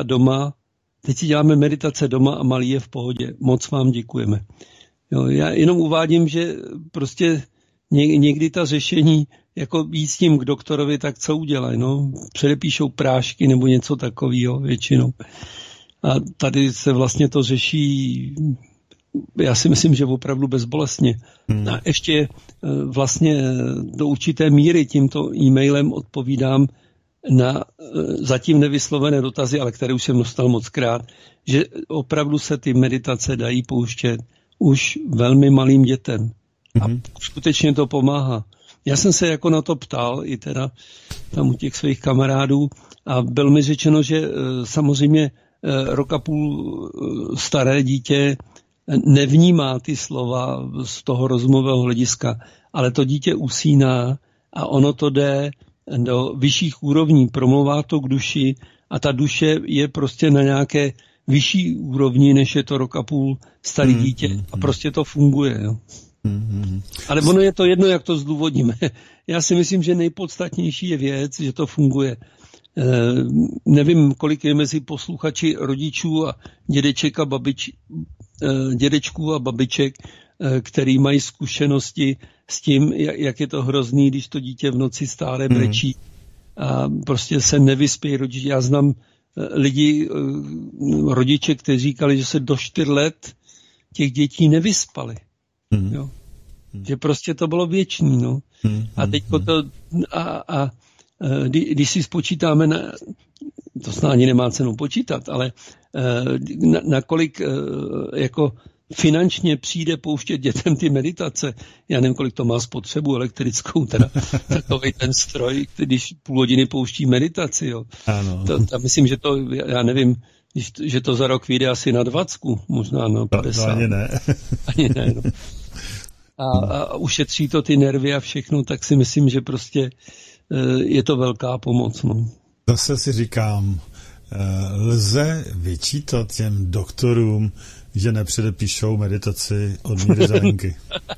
doma a malý je v pohodě. Moc vám děkujeme. Jo, já jenom uvádím, že prostě někdy ta řešení, jako jít s tím k doktorovi, tak co udělají? No? Předepíšou prášky nebo něco takového většinou. A tady se vlastně to řeší, já si myslím, že opravdu bezbolestně. A ještě vlastně do určité míry tímto e-mailem odpovídám na zatím nevyslovené dotazy, ale které už jsem dostal mockrát, že opravdu se ty meditace dají pouštět už velmi malým dětem. A skutečně to pomáhá. Já jsem se jako na to ptal i teda tam u těch svých kamarádů a bylo mi řečeno, že samozřejmě 1,5 roku staré dítě nevnímá ty slova z toho rozumového hlediska, ale to dítě usíná a ono to jde do vyšších úrovní, promlouvá to k duši a ta duše je prostě na nějaké vyšší úrovni, než je to 1,5 roku staré dítě a prostě to funguje. Jo. Ale ono je to jedno, jak to zdůvodníme. Já si myslím, že nejpodstatnější je věc, že to funguje. Nevím, kolik je mezi posluchači rodičů a dědečků a babiček, který mají zkušenosti s tím, jak je to hrozný, když to dítě v noci stále brečí a prostě se nevyspí rodiče. Já znám rodiče, kteří říkali, že se do 4 let těch dětí nevyspali. Jo. Že prostě to bylo věčný. No. A teďko to když si spočítáme, to snad ani nemá cenu počítat, ale nakolik jako finančně přijde pouštět dětem ty meditace, já nevím, kolik to má spotřebu elektrickou, teda takovej ten stroj, když půl hodiny pouští meditaci. Jo. Ano. To myslím, že to, já nevím, že to za rok vyjde asi na 20, možná na 50. To ani ne. Ani ne, no. A ušetří to ty nervy a všechno, tak si myslím, že prostě je to velká pomoc. No. Zase si říkám, lze vyčítat těm doktorům, že nepředepíšou meditaci od Míry Zelenky.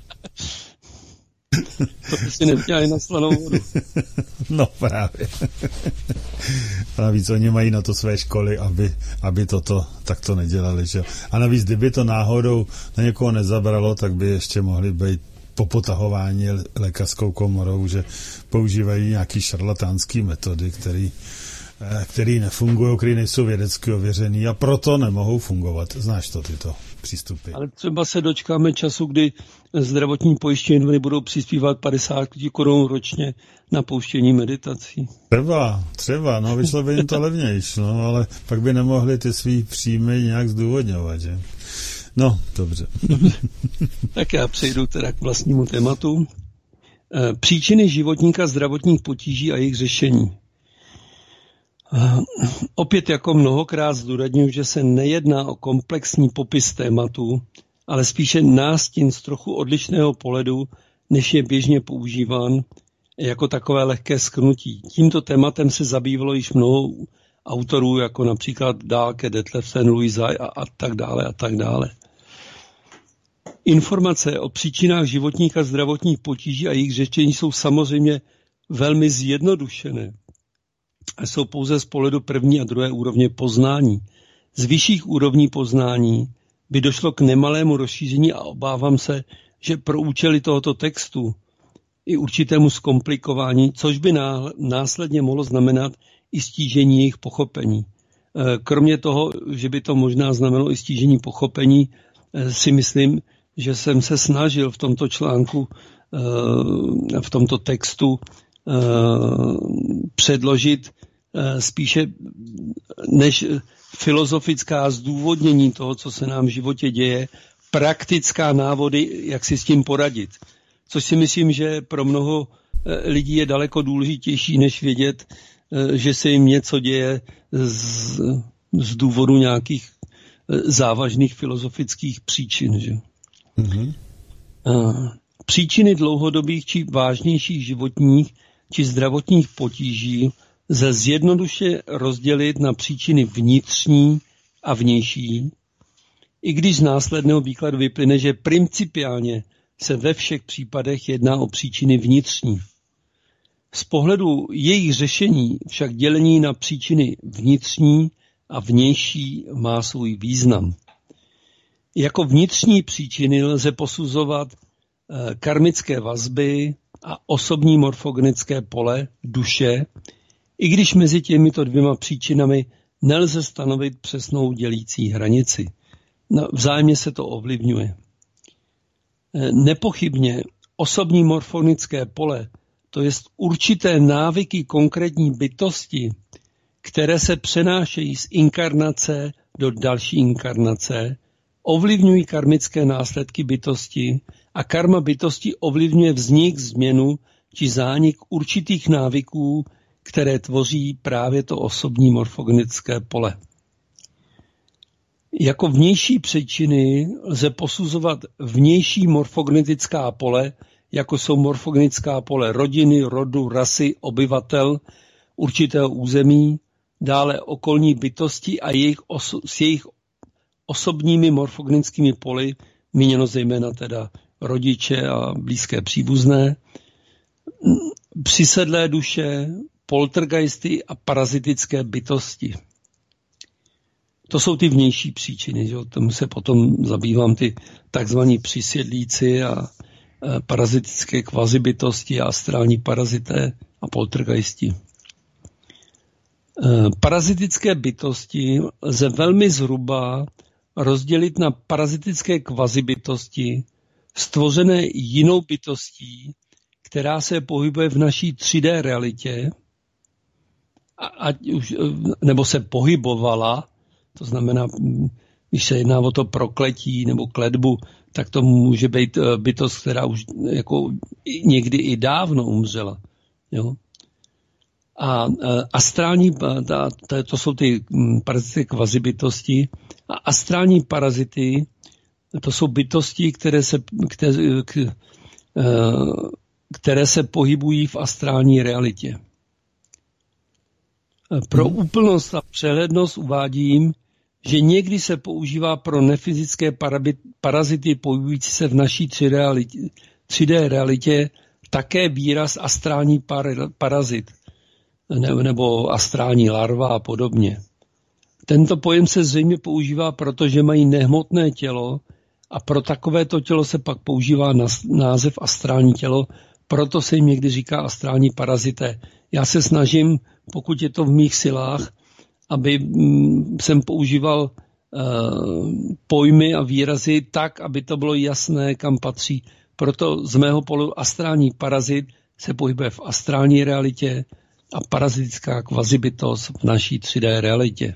To si nevdělají na slanou vodu. No právě. A navíc oni mají na to své školy, aby toto takto nedělali. Že? A navíc, kdyby to náhodou na někoho nezabralo, tak by ještě mohli být popotahování lékařskou komorou, že používají nějaký šarlatánský metody, který nefungují, který nejsou vědecky ověřený a proto nemohou fungovat. Znáš to, tyto přístupy. Ale třeba se dočkáme času, kdy zdravotní pojišťovny budou přispívat 50 korun ročně na pouštění meditací. Třeba, no vyšlo by jim to levnější, no, ale pak by nemohli ty svý příjmy nějak zdůvodňovat, že? No, dobře. Tak já přejdu teda k vlastnímu tématu. Příčiny životníka zdravotních potíží a jejich řešení. Opět jako mnohokrát zdůrazňuji, že se nejedná o komplexní popis tématu, ale spíše nástin z trochu odlišného pohledu, než je běžně používán jako takové lehké shrnutí. Tímto tématem se zabývalo již mnoho autorů, jako například Dahlke, Detlefsen, Louis Hay a tak dále a tak dále. Informace o příčinách životních a zdravotních potíží a jejich řešení jsou samozřejmě velmi zjednodušené a jsou pouze z pohledu první a druhé úrovně poznání. Z vyšších úrovní poznání by došlo k nemalému rozšíření a obávám se, že pro účely tohoto textu i určitému zkomplikování, což by následně mohlo znamenat i stížení jejich pochopení. Kromě toho, že by to možná znamenalo i stížení pochopení, si myslím, že jsem se snažil v tomto článku, v tomto textu předložit spíše než filozofická zdůvodnění toho, co se nám v životě děje, praktická návody, jak si s tím poradit. Což si myslím, že pro mnoho lidí je daleko důležitější, než vědět, že se jim něco děje z důvodu nějakých závažných filozofických příčin. Že? Mm-hmm. Příčiny dlouhodobých či vážnějších životních či zdravotních potíží lze zjednoduše rozdělit na příčiny vnitřní a vnější, i když z následného výkladu vyplyne, že principiálně se ve všech případech jedná o příčiny vnitřní. Z pohledu jejich řešení však dělení na příčiny vnitřní a vnější má svůj význam. Jako vnitřní příčiny lze posuzovat karmické vazby a osobní morfogenické pole duše, i když mezi těmito dvěma příčinami nelze stanovit přesnou dělící hranici. Vzájemně se to ovlivňuje. Nepochybně osobní morfogenické pole, to jest určité návyky konkrétní bytosti, které se přenášejí z inkarnace do další inkarnace, ovlivňují karmické následky bytosti a karma bytosti ovlivňuje vznik, změnu či zánik určitých návyků, které tvoří právě to osobní morfogenické pole. Jako vnější příčiny lze posuzovat vnější morfogenetická pole, jako jsou morfogenická pole rodiny, rodu, rasy, obyvatel určitého území, dále okolní bytosti a s jejich osobními morfogenickými poli, míněno zejména teda rodiče a blízké příbuzné, přisedlé duše, poltergeisty a parazitické bytosti. To jsou ty vnější příčiny, že? Tomu se potom zabývám ty takzvaní přisedlíci a parazitické kvazibytosti a astrální parazité a poltergeisti. Parazitické bytosti lze velmi zhruba rozdělit na parazitické kvazibytosti, stvořené jinou bytostí, která se pohybuje v naší 3D realitě, nebo se pohybovala, to znamená, když se jedná o to prokletí nebo kletbu, tak to může být bytost, která už jako někdy i dávno umřela. Jo? A astrální, to jsou ty parazitické kvazibytosti, a astrální parazity, to jsou bytosti, které se pohybují v astrální realitě. Pro úplnost a přehlednost uvádím, že někdy se používá pro nefyzické parazity pohybující se v naší 3D realitě také výraz astrální parazit nebo astrální larva a podobně. Tento pojem se zřejmě používá, protože mají nehmotné tělo A pro takovéto tělo se pak používá název astrální tělo, proto se jim někdy říká astrální parazité. Já se snažím, pokud je to v mých silách, aby jsem používal pojmy a výrazy tak, aby to bylo jasné, kam patří. Proto z mého pohledu astrální parazit se pohybuje v astrální realitě a parazitická kvazibytost v naší 3D realitě.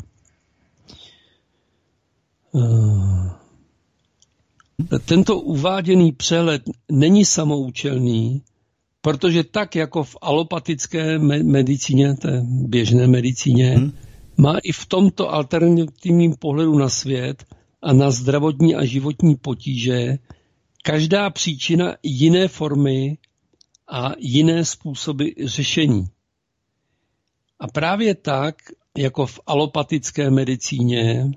Tento uváděný přehled není samoučelný, protože tak jako v alopatické medicíně, té běžné medicíně, má i v tomto alternativním pohledu na svět a na zdravotní a životní potíže každá příčina jiné formy a jiné způsoby řešení. A právě tak, jako v alopatické medicíně,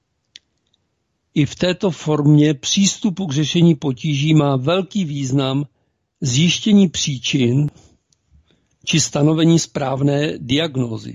i v této formě přístupu k řešení potíží má velký význam zjištění příčin či stanovení správné diagnózy.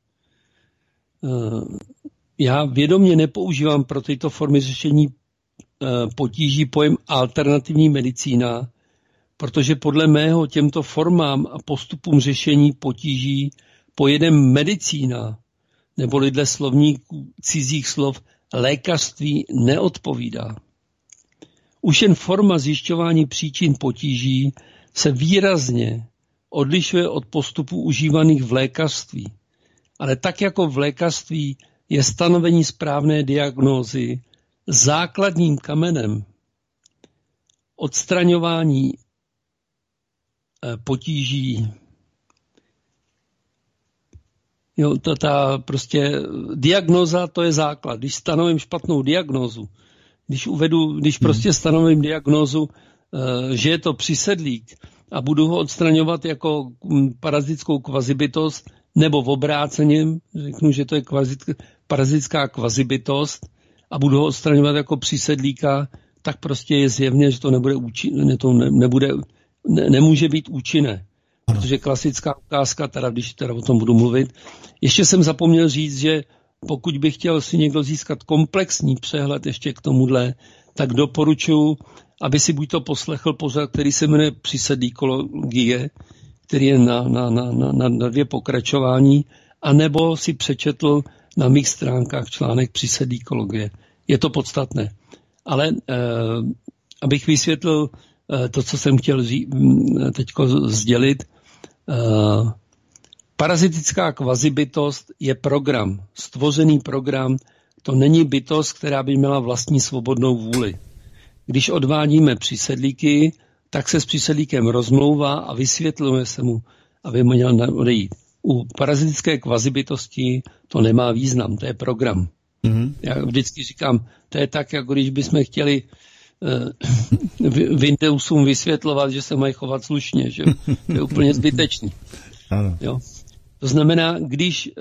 Já vědomě nepoužívám pro tyto formy řešení potíží pojem alternativní medicína, protože podle mého těmto formám a postupům řešení potíží pojedem medicína, neboli dle slovníků cizích slov lékařství neodpovídá. Už jen forma zjišťování příčin potíží se výrazně odlišuje od postupů užívaných v lékařství. Ale tak jako v lékařství je stanovení správné diagnózy základním kamenem odstraňování potíží. Jo, prostě diagnóza, to je základ. Když stanovím špatnou diagnózu, když prostě stanovím diagnózu, že je to přisedlík a budu ho odstraňovat jako parazitickou kvazibytost, nebo v obráceně, řeknu, že to je parazitická kvazibytost a budu ho odstraňovat jako přisedlíka, tak prostě je zjevně, že to nemůže být účinné. Protože klasická ukázka, když o tom budu mluvit. Ještě jsem zapomněl říct, že pokud by chtěl si někdo získat komplexní přehled ještě k tomuhle, tak doporučuji, aby si buď to poslechl pořad, který se jmenuje Přisedlíkologie, který je na 2 pokračování, anebo si přečetl na mých stránkách článek Přisedlíkologie. Je to podstatné. Ale abych vysvětlil to, co jsem chtěl teďko sdělit, parazitická kvazibytost je program, stvořený program, to není bytost, která by měla vlastní svobodnou vůli. Když odvádíme přisedlíky, tak se s přisedlíkem rozmlouvá a vysvětluje se mu, aby měl odejít. U parazitické kvazibytosti to nemá význam, to je program. Mm-hmm. Já vždycky říkám, to je tak, jako když bychom chtěli Windowsům vysvětlovat, že se mají chovat slušně, že to je úplně zbytečný. Jo? To znamená, když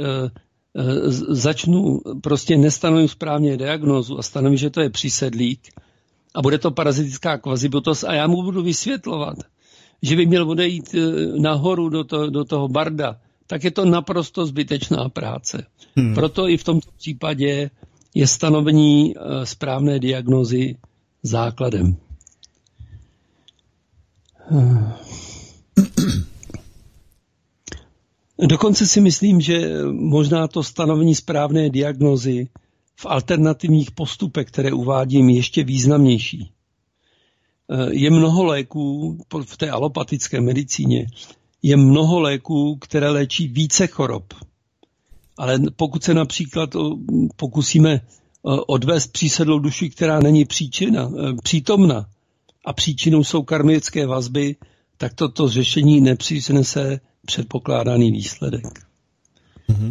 nestanovím správně diagnózu a stanovím, že to je přisedlík a bude to parazitická kvazibytost a já mu budu vysvětlovat, že by měl odejít nahoru do toho barda, tak je to naprosto zbytečná práce. Proto i v tomto případě je stanovení správné diagnózy základem. Dokonce si myslím, že možná to stanovení správné diagnózy v alternativních postupech, které uvádím, ještě významnější. Je mnoho léků v té alopatické medicíně, je mnoho léků, které léčí více chorob. Ale pokud se například pokusíme odvést přísedlou duši, která není přítomna a příčinou jsou karmické vazby, tak toto řešení nepřinese předpokládaný výsledek. Mm-hmm.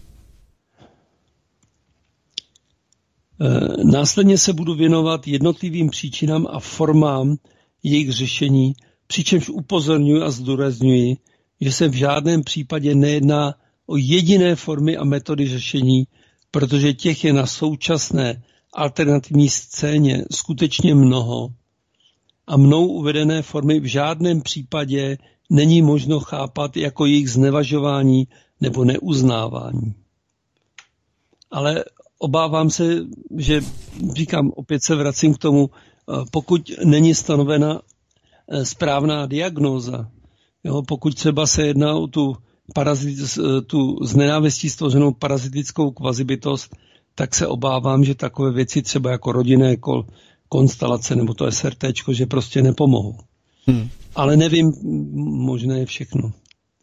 Následně se budu věnovat jednotlivým příčinám a formám jejich řešení, přičemž upozorňuji a zdůrazňuji, že se v žádném případě nejedná o jediné formy a metody řešení, protože těch je na současné alternativní scéně skutečně mnoho a mnou uvedené formy v žádném případě není možno chápat jako jejich znevažování nebo neuznávání. Ale obávám se, že, říkám, opět se vracím k tomu, pokud není stanovena správná diagnóza, jo, pokud třeba se jedná o tu z nenávistí stvořenou parazitickou kvazibytost, tak se obávám, že takové věci třeba jako rodinné konstelace nebo to SRTčko, že prostě nepomohou. Ale nevím, možné je všechno.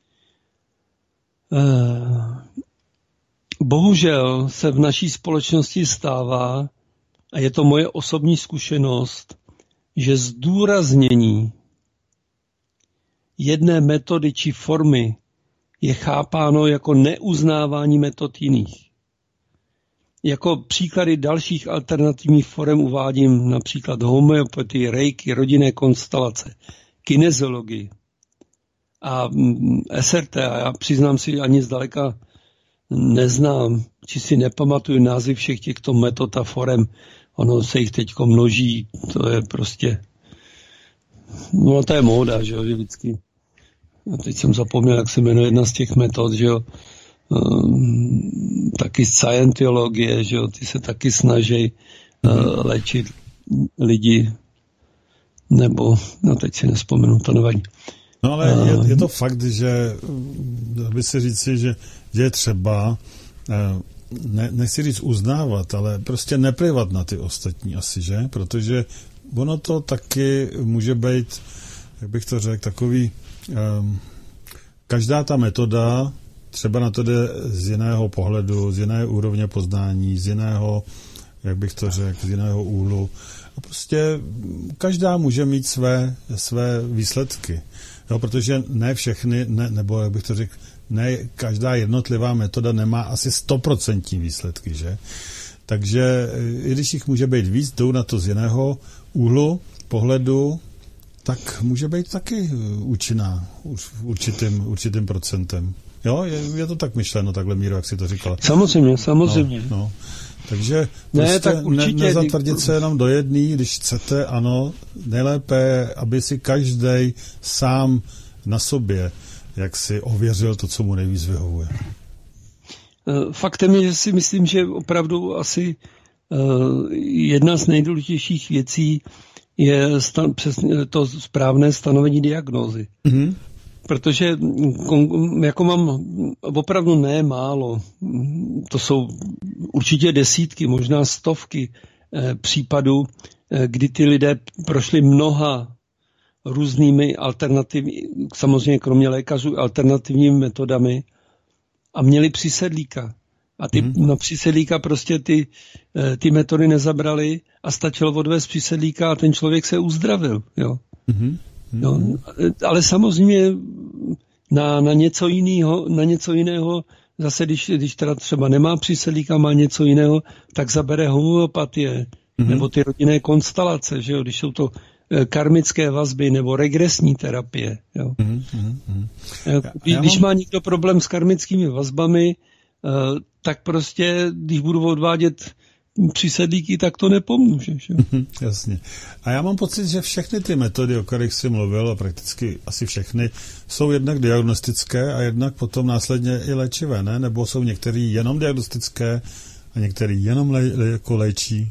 Bohužel se v naší společnosti stává, a je to moje osobní zkušenost, že zdůraznění jedné metody či formy je chápáno jako neuznávání metod jiných. Jako příklady dalších alternativních forem uvádím například homeopatii, reiki, rodinné konstelace, kineziologii a SRT. A já přiznám si, ani zdaleka neznám, či si nepamatuju názvy všech těchto metod a forem. Ono se jich teďko množí, to je prostě, no to je móda, že jo, že vždycky. A teď jsem zapomněl, jak se jmenuje jedna z těch metod, že jo, taky scientologie, že jo, ty se taky snaží léčit lidi, nebo, no teď si nespomenu, to nevadí. No ale je to fakt, že by se říci, že je třeba, nechci říct uznávat, ale prostě neplivat na ty ostatní asi, že? Protože ono to taky může být, jak bych to řekl, takový, každá ta metoda třeba na to jde z jiného pohledu, z jiné úrovně poznání, z jiného, jak bych to řekl, z jiného úhlu. A prostě každá může mít své výsledky. Jo, protože ne všechny, nebo jak bych to řekl, ne každá jednotlivá metoda nemá asi 100% výsledky, že? Takže i když jich může být víc, jdou na to z jiného úhlu, pohledu, tak může být taky účinná určitým procentem. Jo, je to tak myšleno, takhle, Míro, jak jsi to říkala. Samozřejmě. No. Takže prostě nezatvrdit se jenom do jedný, když chcete, ano, nejlépe, aby si každej sám na sobě, jak si ověřil to, co mu nejvíc vyhovuje. Faktem je, že si myslím, že opravdu asi jedna z nejdůležitějších věcí je přesně to správné stanovení diagnózy. Mm-hmm. Protože jako mám opravdu ne málo, to jsou určitě desítky, možná stovky případů, kdy ty lidé prošli mnoha různými alternativními, samozřejmě kromě lékařů, alternativními metodami a měli přísedlíka. A na přísedlíka prostě ty metody nezabrali a stačilo odvést přísedlíka a ten člověk se uzdravil. Jo. No, ale samozřejmě na něco jiného, zase když teda třeba nemá přísedlíka, má něco jiného, tak zabere homeopatie, nebo ty rodinné konstelace, že jo, když jsou to karmické vazby nebo regresní terapie. Jo. Když má někdo problém s karmickými vazbami, tak prostě, když budu odvádět přísedlíky, tak to nepomůže. Že? Jasně. A já mám pocit, že všechny ty metody, o kterých jsi mluvil, a prakticky asi všechny, jsou jednak diagnostické a jednak potom následně i léčivé, ne? Nebo jsou některé jenom diagnostické a některé jenom jako léčí?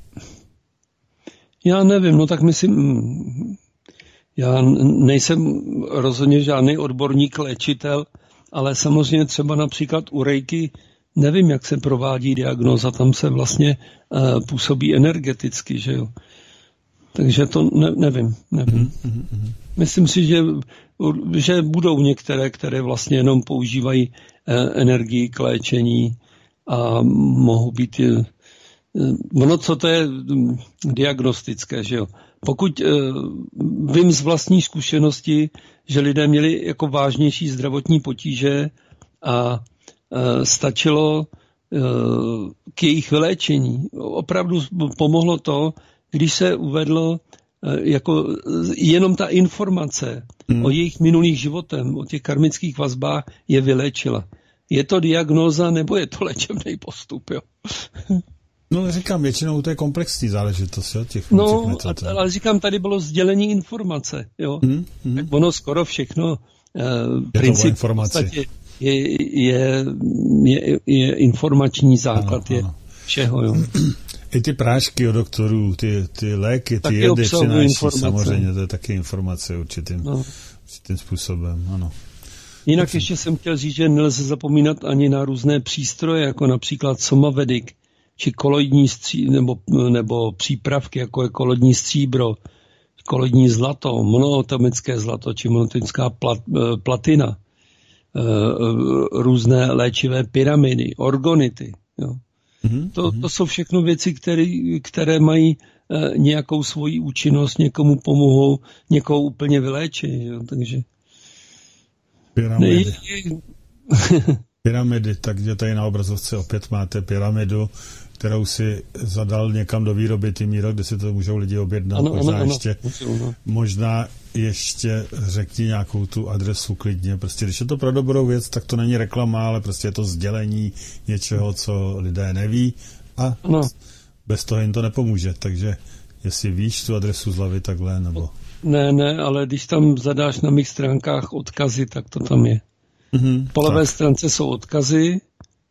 Já nevím, no tak myslím, já nejsem rozhodně žádný odborník, léčitel, ale samozřejmě třeba například u reiki nevím, jak se provádí diagnóza, tam se vlastně působí energeticky, že jo. Takže to nevím. Myslím si, že budou některé, které vlastně jenom používají energii k léčení a mohou být... Ono, co to je diagnostické, že jo. Pokud vím z vlastní zkušenosti, že lidé měli jako vážnější zdravotní potíže a stačilo k jejich vyléčení. Opravdu pomohlo to, když se uvedlo jako jenom ta informace o jejich minulých životem, o těch karmických vazbách je vyléčila. Je to diagnóza nebo je to léčebný postup, jo? No, říkám, většinou to je komplexní záležitost, jo, těch metod. Ale říkám, tady bylo sdělení informace, jo. Tak ono skoro všechno, princip informace. Je informační základ, ano. Je všeho, jo. I ty prášky od doktorů, ty léky, ty jedy přináší samozřejmě, to je taky informace určitým způsobem, ano. Jinak ještě jsem chtěl říct, že nelze zapomínat ani na různé přístroje, jako například Somavedic, či koloidní nebo přípravky, jako je koloidní stříbro, koloidní zlato, monoatomické zlato, či monoatomická platina, různé léčivé pyramidy, orgonity. Jo. To jsou všechno věci, které mají nějakou svoji účinnost, někomu pomohou, někoho úplně vyléčit. Jo. Takže Pyramidy, takže tady na obrazovce opět máte pyramidu, kterou si zadal někam do výroby, ty Míro, kde si to můžou lidi objednat. Možná ještě řekni nějakou tu adresu klidně. Prostě když je to pro dobrou věc, tak to není reklama, ale prostě je to sdělení něčeho, co lidé neví a bez toho jim to nepomůže. Takže jestli víš tu adresu z hlavy takhle, nebo... Ne, ale když tam zadáš na mých stránkách odkazy, tak to tam je. Po levé stránce jsou odkazy.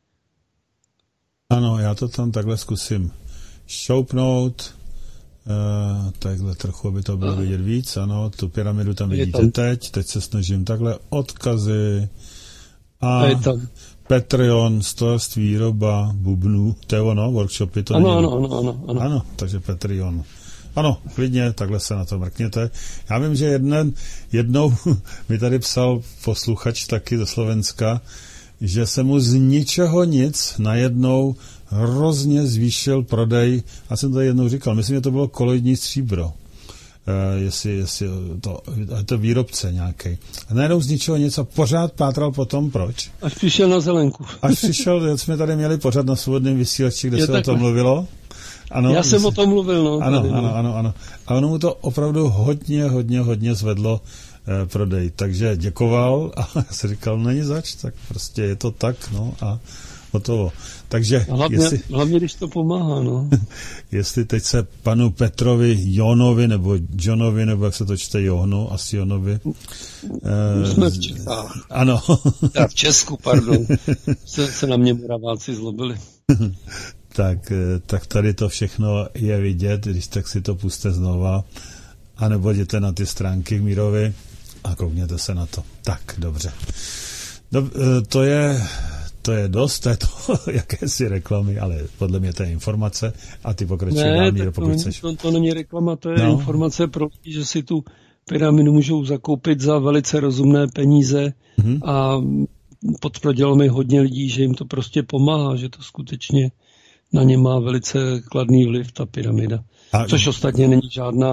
Ano, já to tam takhle zkusím šoupnout, takhle trochu, aby to bylo vidět víc, ano, tu pyramidu tam vidíte teď se snažím takhle, odkazy a Patreon, storství, výroba bubnů, to je ono, workshopy, to ano, takže Patreon. Ano, klidně, takhle se na to mrkněte. Já vím, že jednou mi tady psal posluchač taky ze Slovenska, že se mu z ničeho nic najednou hrozně zvýšil prodej. Já jsem to jednou říkal, myslím, že to bylo koloidní stříbro. Jestli to výrobce nějaký. A najednou z ničeho nic a pořád pátral potom, proč. Až přišel na zelenku. Až přišel, jsme tady měli pořád na Svobodném vysílači, kde se takhle o tom mluvilo. Ano, já jsem o tom mluvil, no. Ano. A ono mu to opravdu hodně zvedlo prodej. Takže děkoval a já si říkal, není zač, tak prostě je to tak, no a hotovo. Takže hlavně, když to pomáhá, no. Jestli teď se panu Petrovi Jonovi, nebo Johnovi, nebo jak se to čte, Johnu, asi Jonovi. Jsme v Čechách. Ano. V Česku, pardon. se na mě Moraváci zlobili. Tak tady to všechno je vidět, když tak si to puste znova, anebo jděte na ty stránky Mírovi a koukněte se na to. Tak, dobře. To je dost, to je to jakési reklamy, ale podle mě to je informace a ty pokračuj dál, Míro, pokud chceš. To není reklama, to je informace pro lidi, že si tu pyramidu můžou zakoupit za velice rozumné peníze a potvrdilo mi hodně lidí, že jim to prostě pomáhá, že to skutečně na ně má velice kladný vliv ta pyramida. Což ostatně není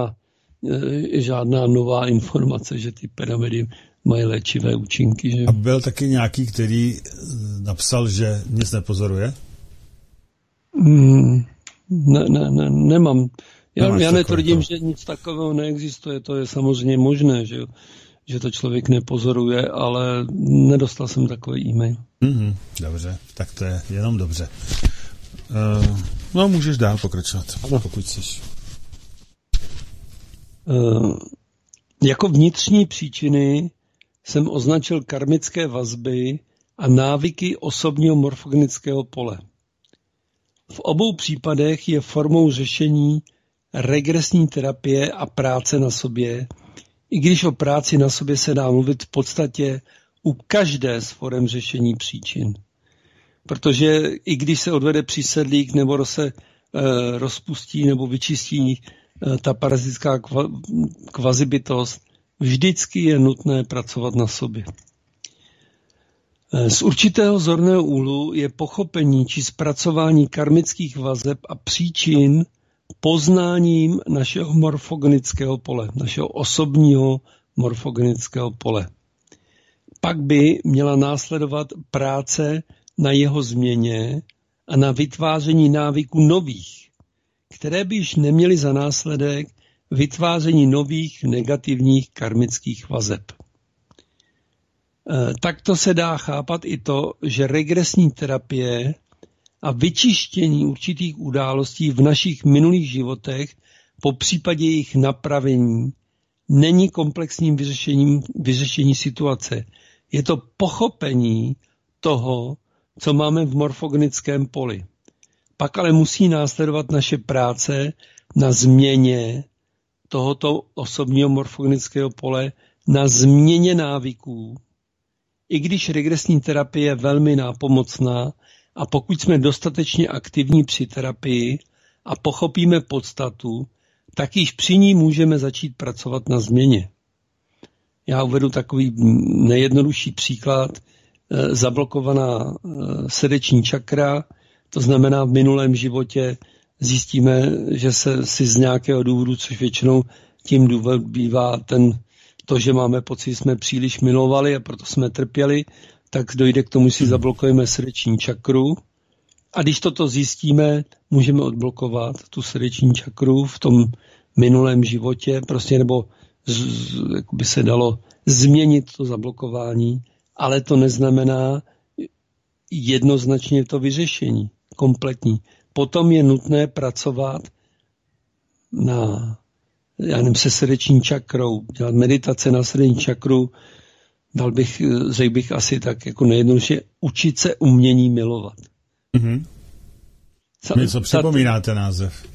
žádná nová informace, že ty pyramidy mají léčivé účinky. Že? A byl taky nějaký, který napsal, že nic nepozoruje? Nemám. Já netvrdím, že nic takového neexistuje, to je samozřejmě možné, že to člověk nepozoruje, ale nedostal jsem takový e-mail. Dobře, tak to je jenom dobře. Můžeš dál pokračovat, pokud chceš. Jako vnitřní příčiny jsem označil karmické vazby a návyky osobního morfogenického pole. V obou případech je formou řešení regresní terapie a práce na sobě, i když o práci na sobě se dá mluvit v podstatě u každé z forem řešení příčin. Protože i když se odvede přísedlík nebo se rozpustí nebo vyčistí ta parazitická kvazibytost, vždycky je nutné pracovat na sobě. Z určitého zorného úhlu je pochopení či zpracování karmických vazeb a příčin poznáním našeho morfogenického pole, našeho osobního morfogenického pole. Pak by měla následovat práce na jeho změně a na vytváření návyků nových, které by již neměly za následek vytváření nových negativních karmických vazeb. Takto se dá chápat i to, že regresní terapie a vyčištění určitých událostí v našich minulých životech, po případě jejich napravení, není komplexním vyřešení situace. Je to pochopení toho, co máme v morfogenickém poli. Pak ale musí následovat naše práce na změně tohoto osobního morfogenického pole, na změně návyků. I když regresní terapie je velmi nápomocná a pokud jsme dostatečně aktivní při terapii a pochopíme podstatu, tak již při ní můžeme začít pracovat na změně. Já uvedu takový nejjednodušší příklad. Zablokovaná srdeční čakra, to znamená v minulém životě zjistíme, že se si z nějakého důvodu, což většinou tím důvod bývá to, že máme pocit, že jsme příliš milovali a proto jsme trpěli, tak dojde k tomu, že si zablokujeme srdeční čakru. A když toto zjistíme, můžeme odblokovat tu srdeční čakru v tom minulém životě, prostě nebo jak by se dalo změnit to zablokování, ale to neznamená jednoznačně to vyřešení, kompletní. Potom je nutné pracovat se srdeční čakrou, dělat meditace na srdeční čakru, řekl bych asi tak jako nejjednoduše, učit se umění milovat. Mm-hmm. Co připomínáte název?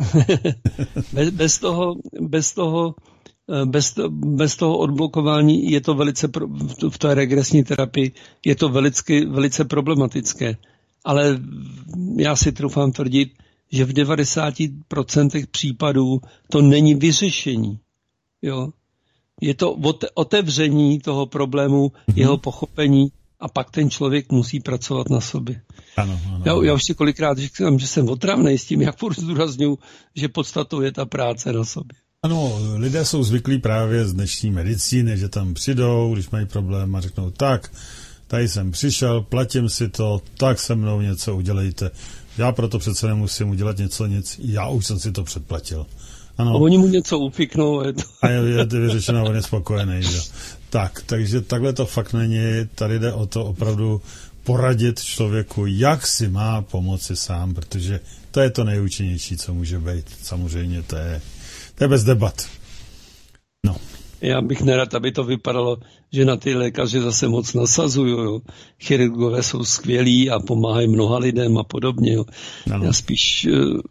Bez toho odblokování je to v té regresní terapii je to velice problematické. Ale já si troufám tvrdit, že v 90% případů to není vyřešení. Jo? Je to otevření toho problému, jeho pochopení a pak ten člověk musí pracovat na sobě. Ano. Já už si kolikrát říkám, že jsem otravnej s tím, jak furt zdůrazňuji, že podstatou je ta práce na sobě. Ano, lidé jsou zvyklí právě z dnešní medicíny, že tam přijdou, když mají problém a řeknou tak, tady jsem přišel, platím si to, tak se mnou něco udělejte. Já proto přece nemusím udělat nic, já už jsem si to předplatil. Ano. A oni mu něco ufiknou. A je to vyřešeno, on je spokojený. Že? Takže takhle to fakt není. Tady jde o to opravdu poradit člověku, jak si má pomoci sám, protože to je to nejúčinnější, co může být. Samozřejmě to je bez debat. No. Já bych nerad, aby to vypadalo, že na ty lékaře zase moc nasazuju. Jo. Chirurgové jsou skvělí a pomáhají mnoha lidem a podobně. Jo. Já spíš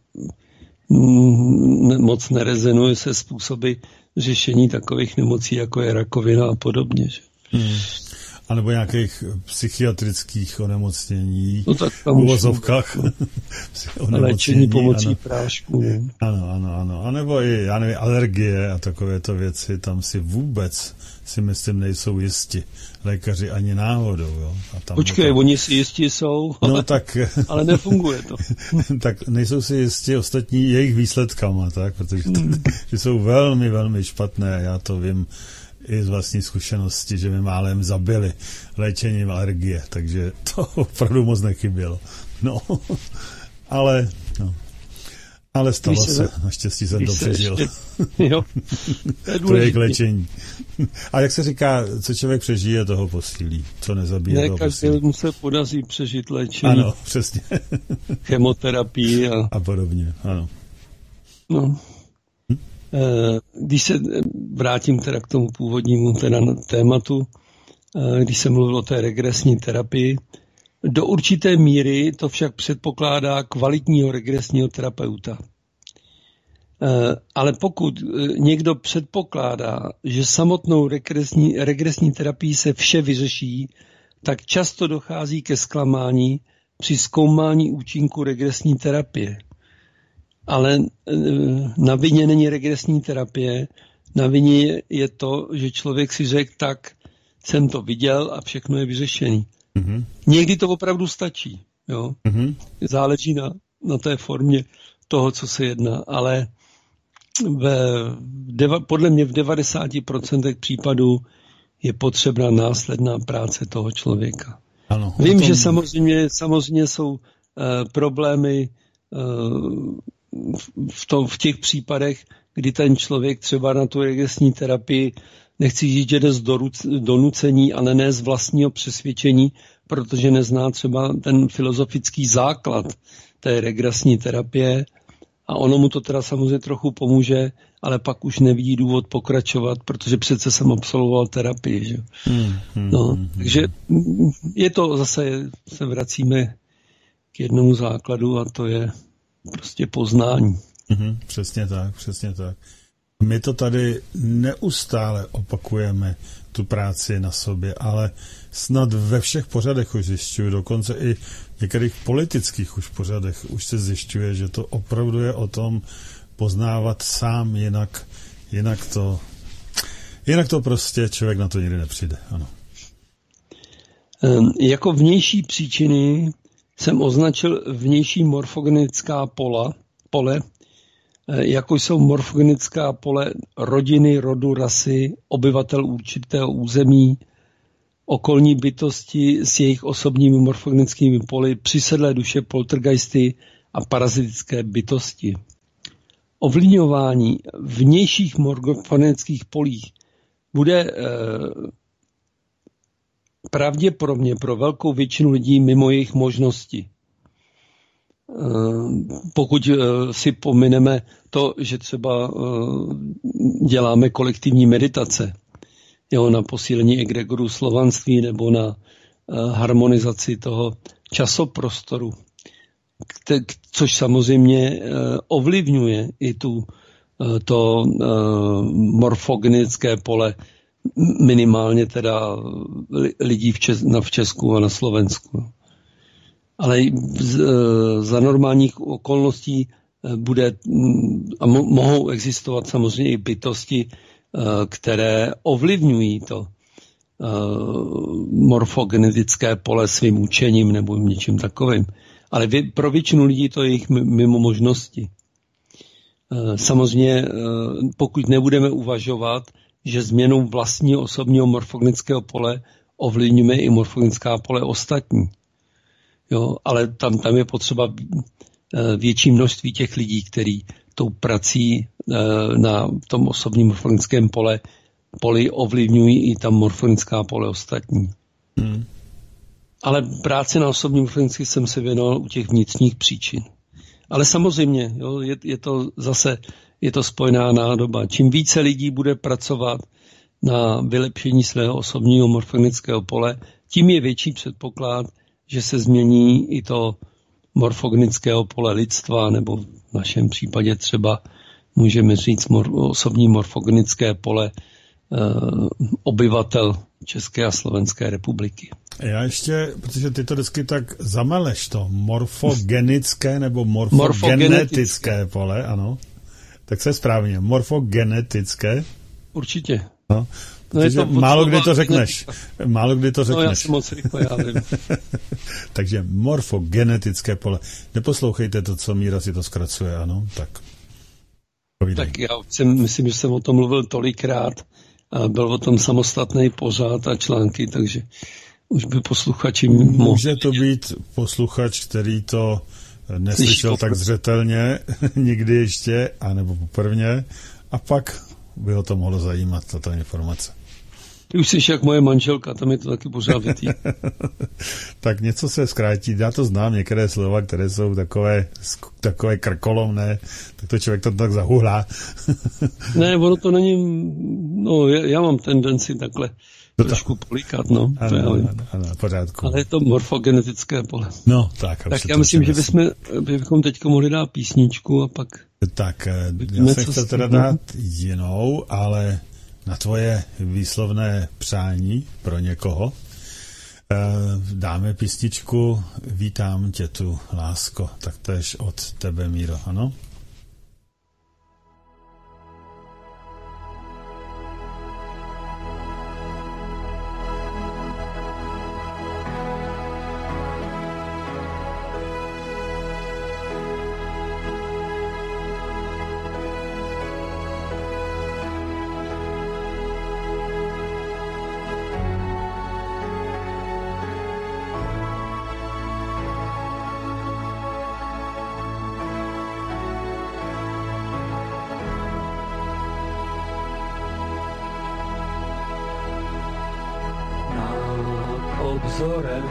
moc nerezenuji se způsoby řešení takových nemocí, jako je rakovina a podobně. Že? A nebo nějakých psychiatrických onemocnění v uvozovkách. Léčení pomocí prášku. Ano. A nebo i, alergie a takovéto věci, tam si vůbec, si myslím, nejsou jisti. Lékaři ani náhodou. Jo. A tam Počkej, oni si jistí jsou, ale nefunguje to. Tak nejsou si jistí ostatní jejich výsledkama, tak? Protože ty jsou velmi, velmi špatné. Já to vím i z vlastní zkušenosti, že mi málem zabili léčením alergie, takže to opravdu moc nechybělo. Ale stalo se. Naštěstí jsem to přežil. Jo, to je k léčení. A jak se říká, co člověk přežije, toho posílí. Co nezabije, toho posílí. Každému se podaří přežít léčení. Ano, přesně. Chemoterapii a podobně, ano. No. Když se vrátím teda k tomu původnímu tématu, když jsem mluvil o té regresní terapii, do určité míry to však předpokládá kvalitního regresního terapeuta. Ale pokud někdo předpokládá, že samotnou regresní terapii se vše vyřeší, tak často dochází ke zklamání při zkoumání účinku regresní terapie. Ale na vině není regresní terapie, na vině je to, že člověk si řekl, tak jsem to viděl a všechno je vyřešený. Mm-hmm. Někdy to opravdu stačí. Jo? Mm-hmm. Záleží na té formě toho, co se jedná, ale podle mě v 90% případů je potřebná následná práce toho člověka. Ano, vím, že samozřejmě jsou problémy v těch případech, kdy ten člověk třeba na tu regresní terapii nechci říct, že jde z donucení, ale ne z vlastního přesvědčení, protože nezná třeba ten filozofický základ té regresní terapie a ono mu to teda samozřejmě trochu pomůže, ale pak už nevidí důvod pokračovat, protože přece jsem absolvoval terapii. Že? Takže je to zase, se vracíme k jednomu základu a to je prostě poznání. Přesně tak. My to tady neustále opakujeme, tu práci na sobě, ale snad ve všech pořadech už zjišťuju, dokonce i v některých politických už pořadech už se zjišťuje, že to opravdu je o tom poznávat sám, jinak to prostě člověk na to nikdy nepřijde. Ano. Jako vnější příčiny jsem označil vnější morfogenetická pole, jako jsou morfogenická pole rodiny, rodu, rasy, obyvatel určitého území, okolní bytosti s jejich osobními morfogenickými poly, přisedlé duše, poltergeisty a parazitické bytosti. Ovlivňování vnějších morfogenických polí bude pravděpodobně pro velkou většinu lidí mimo jejich možnosti. Pokud si pomineme to, že třeba děláme kolektivní meditace, na posílení egregoru slovanství nebo na harmonizaci toho časoprostoru, což samozřejmě ovlivňuje i to morfogenické pole, minimálně teda lidí v Česku a na Slovensku. Ale za normálních okolností mohou existovat samozřejmě i bytosti, které ovlivňují to morfogenetické pole svým učením nebo něčím takovým. Ale pro většinu lidí to je jejich mimo možnosti. Samozřejmě, pokud nebudeme uvažovat, že změnou vlastního osobního morfogenického pole ovlivňujeme i morfogenická pole ostatní. Ale tam je potřeba větší množství těch lidí, kteří tou prací na tom osobním morfogenickém poli ovlivňují i tam morfogenická pole ostatní. Ale práci na osobním morfogenickém jsem se věnoval u těch vnitřních příčin. Ale samozřejmě, je to spojená nádoba. Čím více lidí bude pracovat na vylepšení svého osobního morfogenického pole, tím je větší předpoklad, že se změní i to morfogenického pole lidstva, nebo v našem případě třeba můžeme říct osobní morfogenické pole obyvatel České a Slovenské republiky. Já ještě, protože ty to vždycky tak zameleš to, morfogenické nebo morfogenetické pole, ano. Tak se správně, morfogenetické. Určitě. No, protože málo kdy to řekneš. No, já jsem moc rychle, já vím. Takže morfogenetické pole. Neposlouchejte to, co Míra si to zkracuje, ano? Tak. Povídej. Tak já myslím, že jsem o tom mluvil tolikrát a byl o tom samostatný pořád a články, takže už by posluchači Může to být posluchač, který to neslyšel tak zřetelně nikdy ještě, anebo poprvně, a pak by ho to mohlo zajímat, tato informace. Ty už jsi jak moje manželka, tam je to taky pořád vytý. Tak něco se zkrátí, já to znám, některé slova, které jsou takové krkolomné, tak to člověk to tak zahuhlá. Ne, ono to není, já mám tendenci takhle trošku políkat, Ano, pořádku. Ale je to morfogenetické pole. No, tak já myslím, že bychom teďka mohli dát písničku a pak... Tak, já jsem chtěl teda dát jinou, ale na tvoje výslovné přání pro někoho dáme písničku Vítám tě tu, lásko, taktéž od tebe, Míro, ano? Obzorem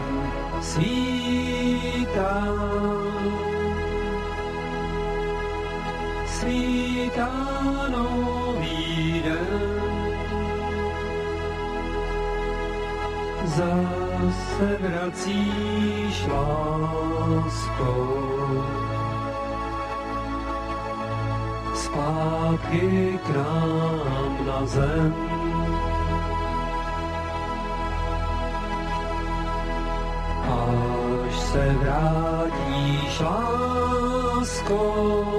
svítá nový den. Zase vracíš lásku láskou. Zpátky k nám na zem. Až se vrátíš láskou.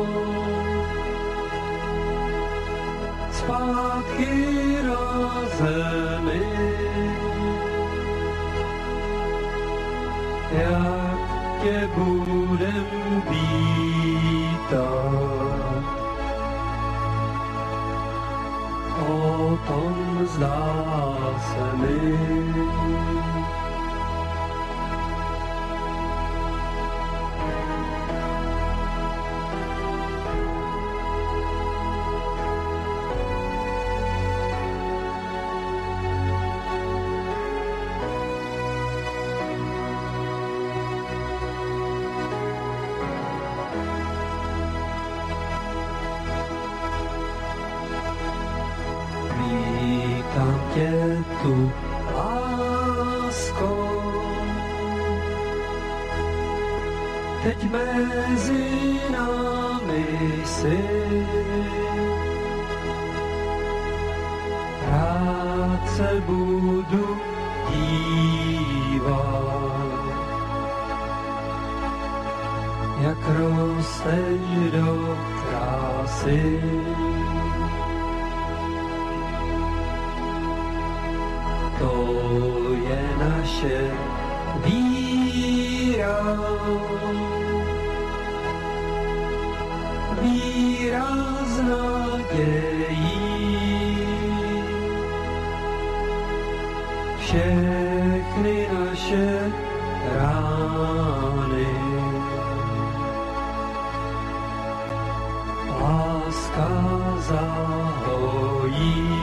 Zpátky na zemi. Jak tě budem vítat, o tom zdá se mi. Tě tu láskou, teď mezi námi jsi. Rád se budu dívat, jak rosteš do krásy. To je naše víra, víra z nadějí. Všechny naše rány láska zahojí.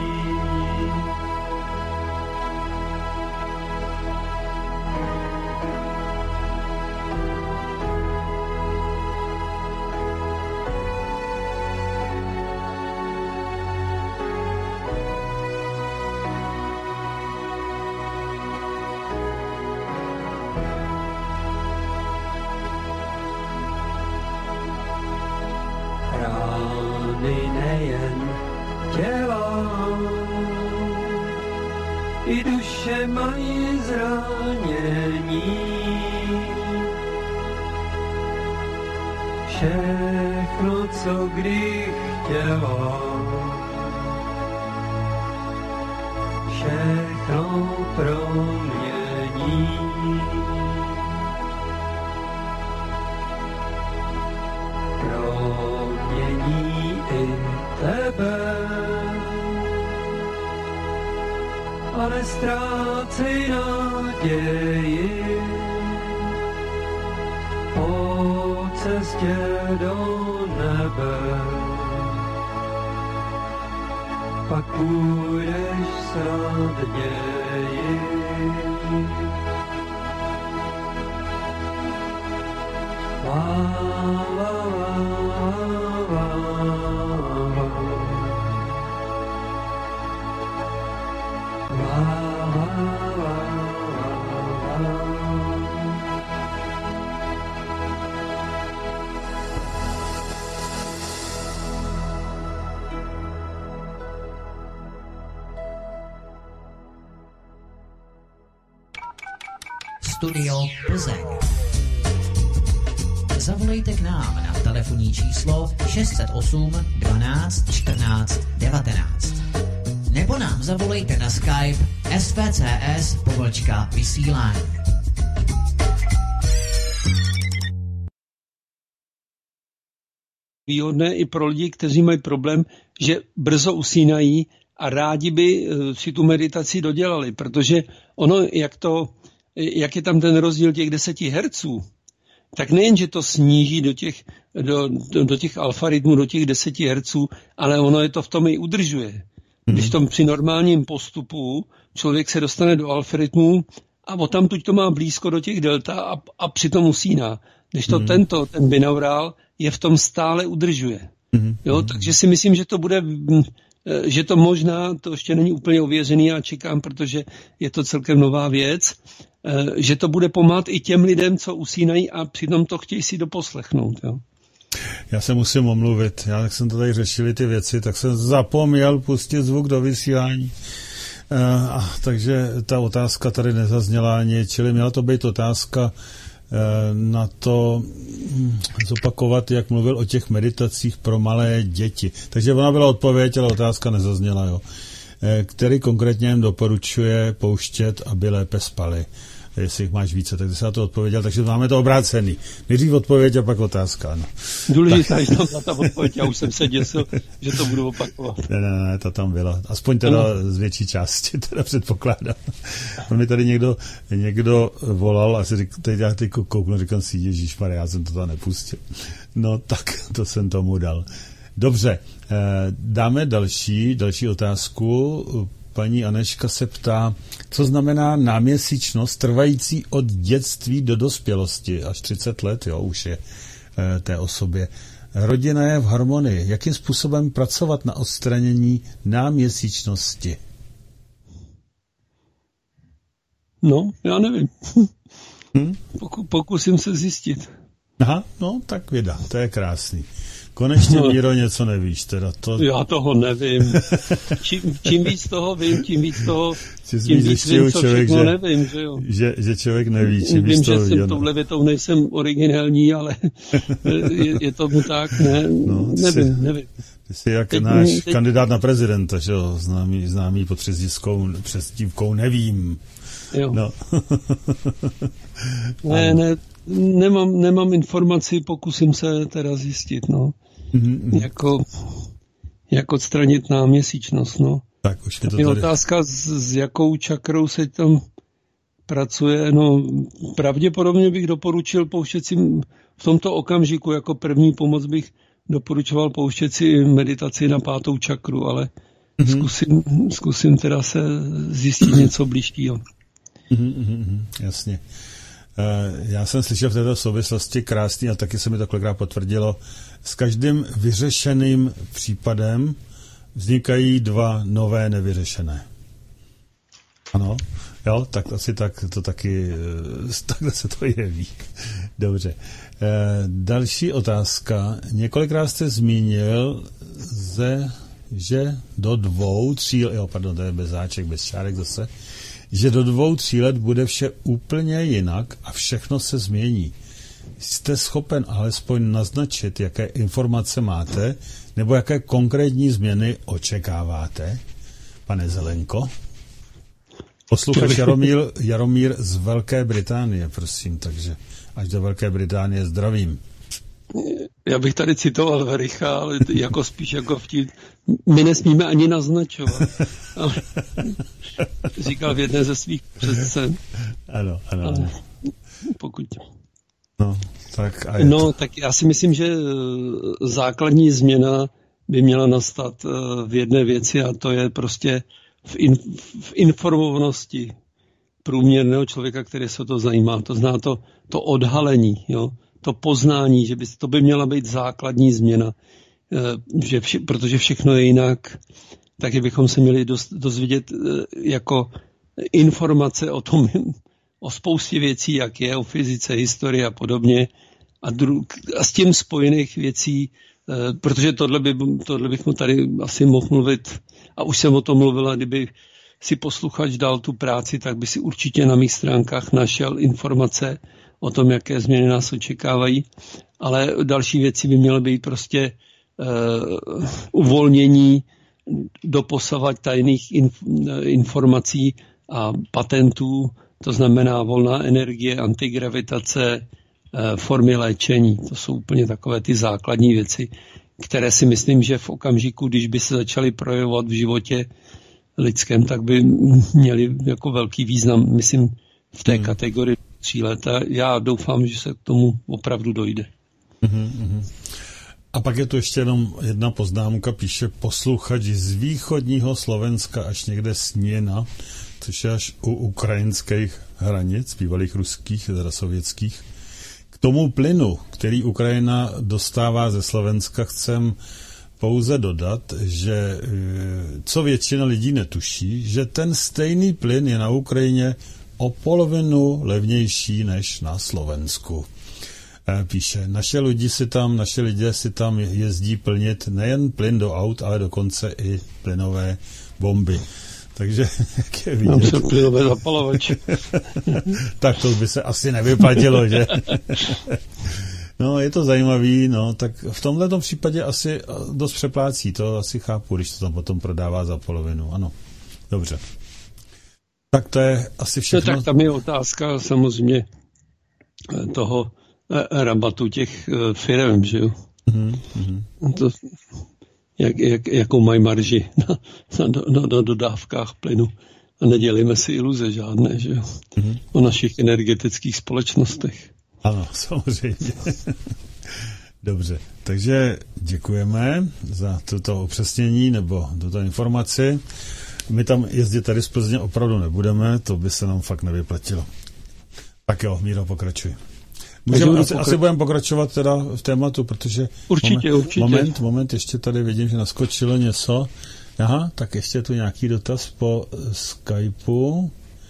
Nejen těla, i duše mají zranění. Všechno, co kdy chtěla, všechno promění. Promění i tebe a nestrácej naději po cestě do nebe. Pak půjdeš snadněji. La, la, la, Studio Plzeň. Zavolejte k nám na telefonní číslo 608 12 14 19. Nebo nám zavolejte na Skype svcs_vysílání. Výhodné i pro lidi, kteří mají problém, že brzo usínají a rádi by si tu meditaci dodělali, protože ono, jak je tam ten rozdíl těch 10 hertzů, tak nejen, že to sníží do těch alfarytmů, do těch 10 hertzů, ale ono je to v tom i udržuje. Když tom při normálním postupu člověk se dostane do alfarytmů a odtamtud to má blízko do těch delta a přitom usíná. Když to ten binaurál je v tom stále udržuje. Jo, takže si myslím, že to bude že to možná, to ještě není úplně ověřený, já čekám, protože je to celkem nová věc, že to bude pomáhat i těm lidem, co usínají a přitom to chtějí si doposlechnout. Jo. Já se musím omluvit. Já, jak jsem to tady řešili ty věci, tak jsem zapomněl pustit zvuk do vysílání. Takže ta otázka tady nezazněla ani, čili měla to být otázka na to zopakovat, jak mluvil o těch meditacích pro malé děti. Takže ona byla odpověď, ale otázka nezazněla. Jo. Který konkrétně jim doporučuje pouštět, aby lépe spali. Jestli jich máš více, tak se na to odpověděl, takže máme to obrácený. Nejdřív odpověď a pak otázka. Ano. Důležitá je tam ta odpověď, já už jsem se děsil, že to budu opakovat. Ne, to tam bylo. Aspoň teda z větší části, teda předpokládám. On mi tady někdo volal a teď já kouknu, říkám si, ježišmarja, já jsem to tam nepustil. No tak, to jsem tomu dal. Dobře, dáme další otázku. Paní Aneška se ptá, co znamená náměsíčnost trvající od dětství do dospělosti, až 30 let, jo, už je té osobě. Rodina je v harmonii. Jakým způsobem pracovat na odstranění náměsíčnosti? No, já nevím. Pokusím se zjistit. Aha, no tak věda, to je krásný. Konečně, Míro, něco nevíš, teda to... Já toho nevím. Čím víc toho vím, tím víc vím, co všechno nevím, že jo. Že člověk neví, čím vím, víc toho ví. Vím, že jsem touhle větou nejsem originální, ale je tomu tak, ne, no, nevím. Ty jsi jak náš kandidát na prezidenta, že jo, známý pod přezdívkou nevím. Jo. No. Ne, nemám informaci, pokusím se teda zjistit, no. Jak odstranit náměsíčnost, no. Tak, už je to tady. Otázka, s jakou čakrou se tam pracuje, no pravděpodobně bych doporučil pouštět si v tomto okamžiku, jako první pomoc bych doporučoval pouštět si meditaci na 5. čakru, ale zkusím teda se zjistit něco blížšího. Jasně. Já jsem slyšel v této souvislosti krásný a taky se mi to kolikrát potvrdilo. S každým vyřešeným případem vznikají 2 nové nevyřešené. Ano, jo, tak asi tak to taky, takhle se to jeví. Dobře. Další otázka. Několikrát jste zmínil, že do 2-3, jo, pardon, to je bez záček, bez čárek zase, že do 2-3 let bude vše úplně jinak a všechno se změní. Jste schopen alespoň naznačit, jaké informace máte, nebo jaké konkrétní změny očekáváte, pane Zelenko? Posluchač Jaromír z Velké Británie, prosím, takže až do Velké Británie zdravím. Já bych tady citoval Vericha, ale jako spíš jako vtip. My nesmíme ani naznačovat. Ale říkal v jedné ze svých předsem. Ano. Pokud... No, tak tak já si myslím, že základní změna by měla nastat v jedné věci a to je prostě v informovanosti průměrného člověka, který se to zajímá. To zná to odhalení, jo? To poznání, že to by měla být základní změna, protože všechno je jinak, takže bychom se měli dozvědět jako informace o spoustě věcí, jak je, o fyzice, historii a podobně a s tím spojených věcí, protože tohle bychom tady asi mohl mluvit a už jsem o tom mluvila, kdyby si posluchač dal tu práci, tak by si určitě na mých stránkách našel informace o tom, jaké změny nás očekávají, ale další věci by měly být prostě uvolnění doposavad tajných informací a patentů, to znamená volná energie, antigravitace, formy léčení. To jsou úplně takové ty základní věci, které si myslím, že v okamžiku, když by se začaly projevovat v životě lidském, tak by měly jako velký význam, myslím, v té kategorii 3 let. Já doufám, že se k tomu opravdu dojde. A pak je tu ještě jenom jedna poznámka, píše posluchač z východního Slovenska až někde Sněna, což je až u ukrajinských hranic, bývalých ruských, teda sovětských. K tomu plynu, který Ukrajina dostává ze Slovenska, chcem pouze dodat, že co většina lidí netuší, že ten stejný plyn je na Ukrajině o polovinu levnější než na Slovensku. Píše, naše lidé si tam jezdí plnit nejen plyn do aut, ale dokonce i plynové bomby. Takže, jak je vidět... Mám plynové zapalovače. Tak to by se asi nevyplatilo, že? No, je to zajímavý, no, tak v tomhletom případě asi dost přeplácí, to asi chápu, když to tam potom prodává za polovinu, ano. Dobře. Tak to je asi všechno. No, tak tam je otázka samozřejmě toho rabatu těch firem, že jo? To, jakou mají marži na dodávkách plynu. A nedělíme si iluze žádné, že jo? O našich energetických společnostech. Ano, samozřejmě. Dobře, takže děkujeme za toto upřesnění nebo tuto informaci. My tam jezdit tady z Plzně opravdu nebudeme, to by se nám fakt nevyplatilo. Tak jo, Míro, pokračuj. Asi budeme pokračovat teda v tématu, protože... Určitě. Moment, ještě tady vidím, že naskočilo něco. Aha, tak ještě tu nějaký dotaz po Skypeu.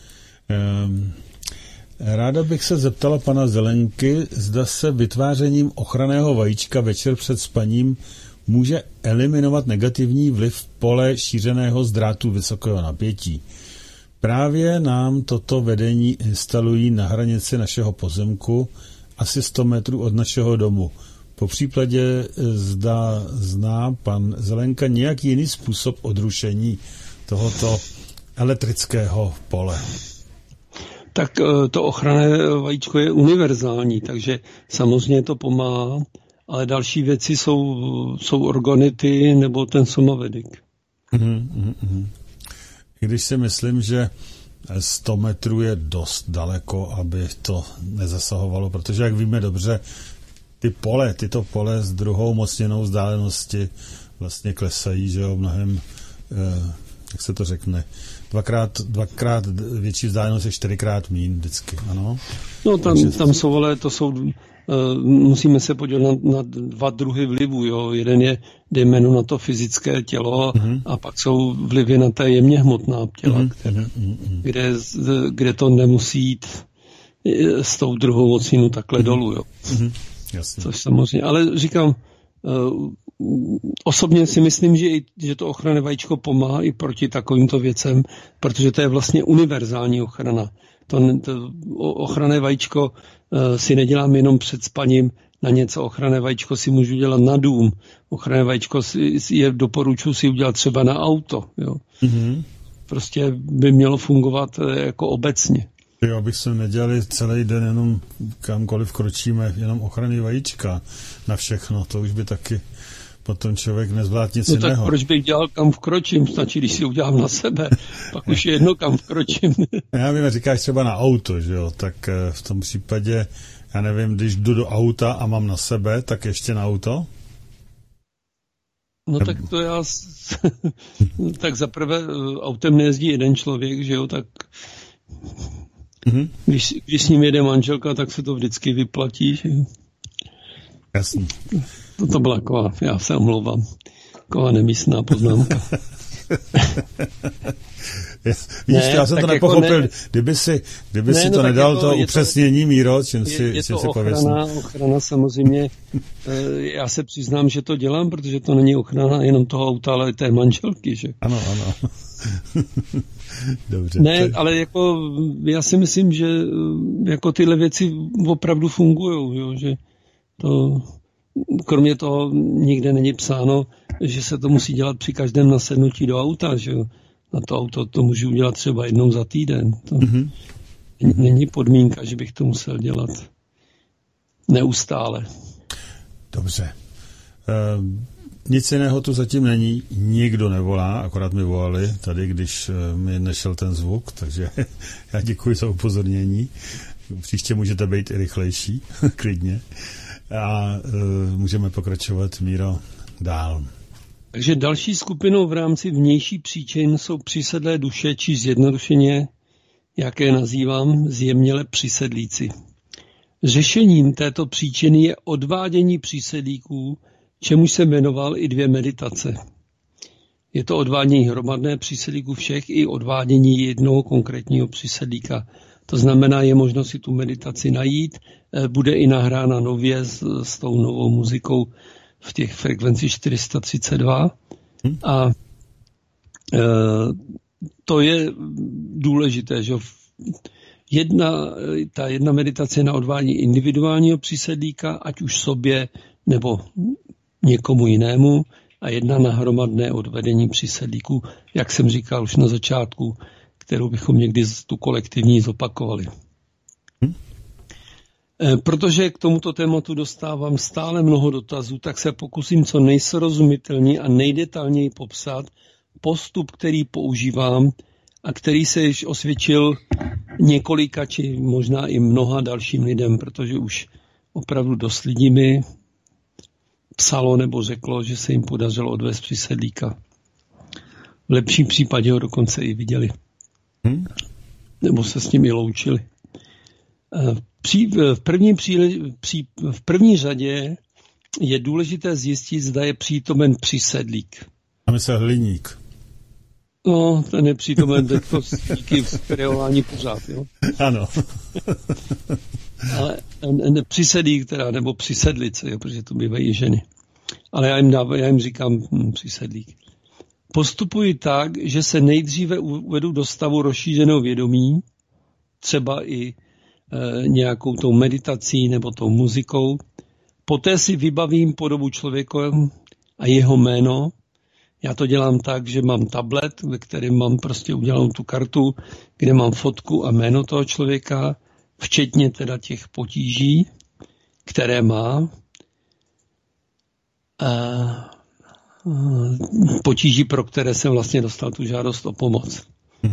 Ráda bych se zeptala pana Zelenky, zda se vytvářením ochranného vajíčka večer před spaním může eliminovat negativní vliv pole šířeného z drátů vysokého napětí. Právě nám toto vedení instalují na hranici našeho pozemku, asi 100 metrů od našeho domu. Po případě zda zná pan Zelenka nějaký jiný způsob odrušení tohoto elektrického pole. Tak to ochranné vajíčko je univerzální, takže samozřejmě to pomáhá, ale další věci jsou orgonity nebo ten somavedik. Když si myslím, že 100 metrů je dost daleko, aby to nezasahovalo, protože jak víme dobře, tyto pole s druhou mocněnou vzdálenosti vlastně klesají, že jo, mnohem, jak se to řekne, dvakrát větší vzdálenost je 4x míň vždycky, ano? No tam jsou, ale to jsou, musíme se podívat na dva druhy vlivů, jo. Jeden je, dejme na to fyzické tělo a pak jsou vlivy na ta jemně hmotná těla, kde to nemusí jít s tou druhou mocninu takhle dolů, jo. Jasně. Což samozřejmě, ale říkám, osobně si myslím, že to ochranné vajíčko pomáhá i proti takovýmto věcem, protože to je vlastně univerzální ochrana. To ochranné vajíčko si nedělám jenom před spaním na něco, ochranné vajíčko si můžu dělat na dům, ochranné vajíčko doporučuji si udělat třeba na auto. Jo. Prostě by mělo fungovat jako obecně. Jo, abych se nedělali celý den jenom kamkoliv kročíme, jenom ochranný vajíčka na všechno, to už by taky potom člověk nezvládl nic jiného. Tak proč bych dělal kam vkročím, stačí, když si udělám na sebe, pak už je jedno kam vkročím. Já vím, říkáš třeba na auto, že jo, tak v tom případě, já nevím, když jdu do auta a mám na sebe, tak ještě na auto? No tak to já, tak zaprvé autem nejezdí jeden člověk, že jo, tak když s ním jede manželka, tak se to vždycky vyplatí, že jo. Jasný. To byla taková, já se omlouvám, taková nemístná poznámka. Víš, já jsem to nepochopil, jako kdyby si to nedal to upřesnění, Míro, čím si pověsl. Ochrana samozřejmě, já se přiznám, že to dělám, protože to není ochrana jenom toho auta, ale té manželky, že? Ano. Dobře. Ne, ale jako já si myslím, že jako tyhle věci opravdu fungují, jo, že to, kromě toho nikde není psáno, že se to musí dělat při každém nasednutí do auta, že jo. Na to auto to můžu udělat třeba jednou za týden. To není podmínka, že bych to musel dělat neustále. Dobře. Nic jiného tu zatím není, nikdo nevolá, akorát mi volali tady, když mi nešel ten zvuk, takže já děkuji za upozornění. Příště můžete být i rychlejší, klidně. A můžeme pokračovat, Míro, dál. Takže další skupinou v rámci vnější příčin jsou přisedlé duše, či zjednodušeně, jaké nazývám, zjemněle přisedlíci. Řešením této příčiny je odvádění přísedlíků, čemu jsem věnoval i 2 meditace. Je to odvádění hromadné přísedlíků všech i odvádění jednoho konkrétního přísedlíka. To znamená, je možno si tu meditaci najít, bude i nahrána nově s tou novou muzikou v těch frekvenci 432 a to je důležité, že ta jedna meditace na odvádění individuálního přísedlíka, ať už sobě nebo někomu jinému, a jedna na hromadné odvedení přísedlíků, jak jsem říkal už na začátku, kterou bychom někdy tu kolektivní zopakovali. Protože k tomuto tématu dostávám stále mnoho dotazů, tak se pokusím co nejsrozumitelněji a nejdetailněji popsat postup, který používám a který se již osvědčil několika či možná i mnoha dalším lidem, protože už opravdu dost lidí mi psalo nebo řeklo, že se jim podařilo odvést přísedlíka. V lepším případě ho dokonce i viděli. Nebo se s ním i loučili. V první řadě je důležité zjistit, zda je přítomen přísedlík. A myslel hliník. No, ten je přítomen teďko díky vzkreování pořád, jo? Ano. Ale přísedlík teda, nebo přísedlice, jo, protože to bývají ženy. Ale já jim říkám přísedlík. Postupuji tak, že se nejdříve uvedu do stavu rozšířeného vědomí, třeba i nějakou tou meditací nebo tou muzikou. Poté si vybavím podobu člověka a jeho jméno. Já to dělám tak, že mám tablet, ve kterém mám prostě udělanou tu kartu, kde mám fotku a jméno toho člověka, včetně teda těch potíží, které má. Potíží, pro které jsem vlastně dostal tu žádost o pomoc.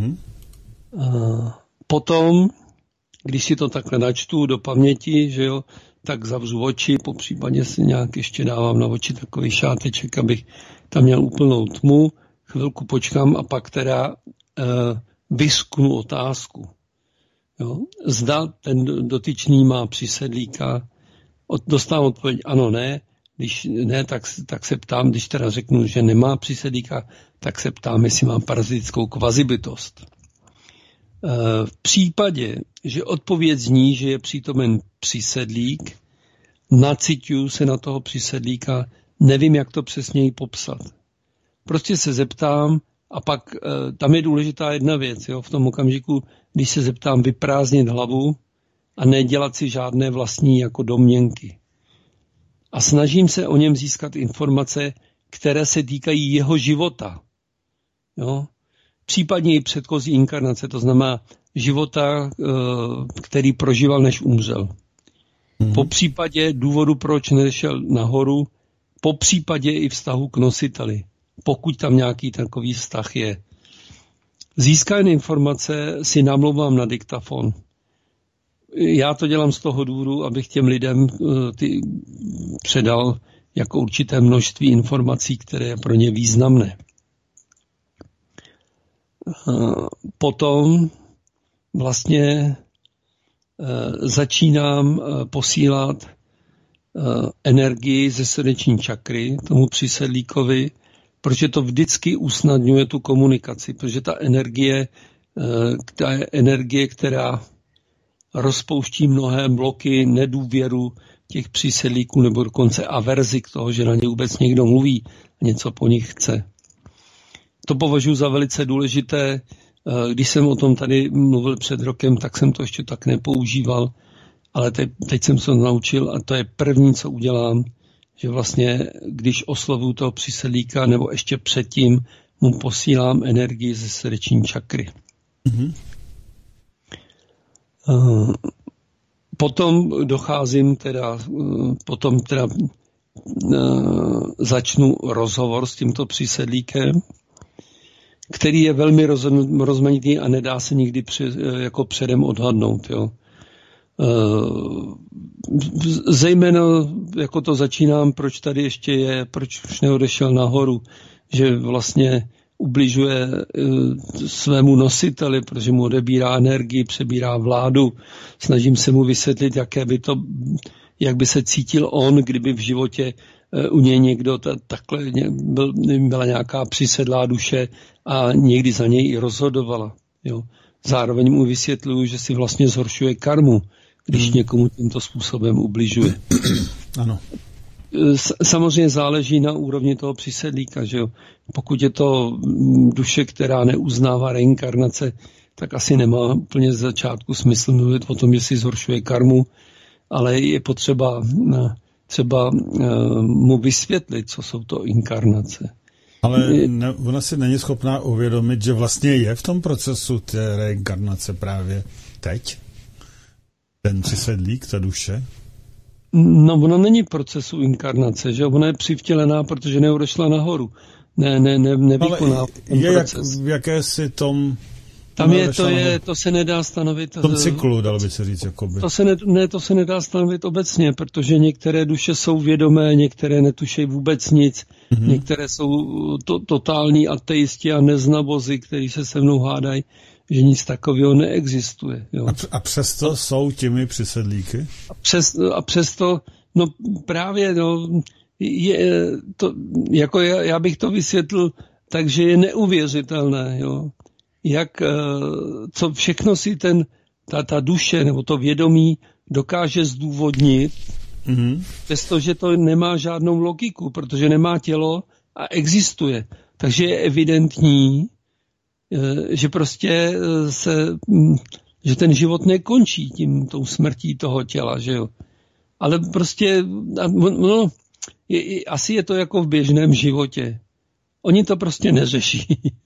Potom, když si to takhle načtu do paměti, že jo, tak zavřu oči, popřípadě si nějak ještě dávám na oči takový šáteček, abych tam měl úplnou tmu, chvilku počkám a pak teda vysknu otázku. Jo. Zda ten dotyčný má přísedlíka, dostávám odpověď ano, ne, když ne, tak se ptám, když teda řeknu, že nemá přísedlíka, tak se ptám, jestli má parazitickou kvazibytost. V případě, že odpověď zní, že je přítomen přísedlík, naciťuju se na toho přísedlíka, nevím, jak to přesněji popsat. Prostě se zeptám a pak tam je důležitá jedna věc. Jo? V tom okamžiku, když se zeptám, vyprázdnit hlavu a nedělat si žádné vlastní jako domněnky. A snažím se o něm získat informace, které se týkají jeho života. Jo? Případně i předchozí inkarnace, to znamená života, který prožíval, než umřel. Po případě důvodu, proč nešel nahoru, po případě i vztahu k nositeli, pokud tam nějaký takový vztah je. Získané informace si namlouvám na diktafon. Já to dělám z toho důvodu, abych těm lidem předal jako určité množství informací, které je pro ně významné. Potom vlastně začínám posílat energii ze srdeční čakry tomu přísedlíkovi, protože to vždycky usnadňuje tu komunikaci, protože ta energie, která rozpouští mnohé bloky, nedůvěru těch přísedlíků nebo dokonce averzi k toho, že na ně vůbec někdo mluví a něco po nich chce. To považuji za velice důležité. Když jsem o tom tady mluvil před rokem, tak jsem to ještě tak nepoužíval, ale teď jsem se to naučil a to je první, co udělám, že vlastně, když oslovuju toho přísedlíka nebo ještě předtím, mu posílám energii ze srdeční čakry. Potom začnu rozhovor s tímto přísedlíkem, který je velmi rozmanitý a nedá se nikdy jako předem odhadnout. Jo. Zejména jako to začínám, proč tady ještě je, proč už neodešel nahoru, že vlastně ubližuje svému nositeli, protože mu odebírá energii, přebírá vládu. Snažím se mu vysvětlit, jak by se cítil on, kdyby v životě u něj někdo takhle byla nějaká přisedlá duše a někdy za něj i rozhodovala. Jo. Zároveň mu vysvětluju, že si vlastně zhoršuje karmu, když někomu tímto způsobem ubližuje. Ano. Samozřejmě záleží na úrovni toho přisedlíka, že jo. Pokud je to duše, která neuznává reinkarnace, tak asi nemá úplně z začátku smysl mluvit o tom, že si zhoršuje karmu, ale je potřeba třeba mu vysvětlit, co jsou to inkarnace. Ale ona si není schopná uvědomit, že vlastně je v tom procesu té reinkarnace právě teď? Ten přisedlík, ta duše? No, ona není v procesu inkarnace, že ona je přivtělená, protože neodešla nahoru. Nevykoná. Ale je v jakési tom... Tam to se nedá stanovit. V tom cyklu, dalo by se říct, jakoby. To se nedá stanovit obecně, protože některé duše jsou vědomé, některé netušejí vůbec nic, některé jsou totální ateisti a neznavozy, kteří se mnou hádají, že nic takového neexistuje. Jo. A přesto jsou těmi přisedlíky? A přesto, no právě, já bych to vysvětlil, takže je neuvěřitelné, jo. Co všechno si ta duše nebo to vědomí dokáže zdůvodnit, přestože to nemá žádnou logiku, protože nemá tělo a existuje. Takže je evidentní, že prostě že ten život nekončí tou smrtí toho těla, že jo. Ale prostě, asi je to jako v běžném životě. Oni to prostě neřeší.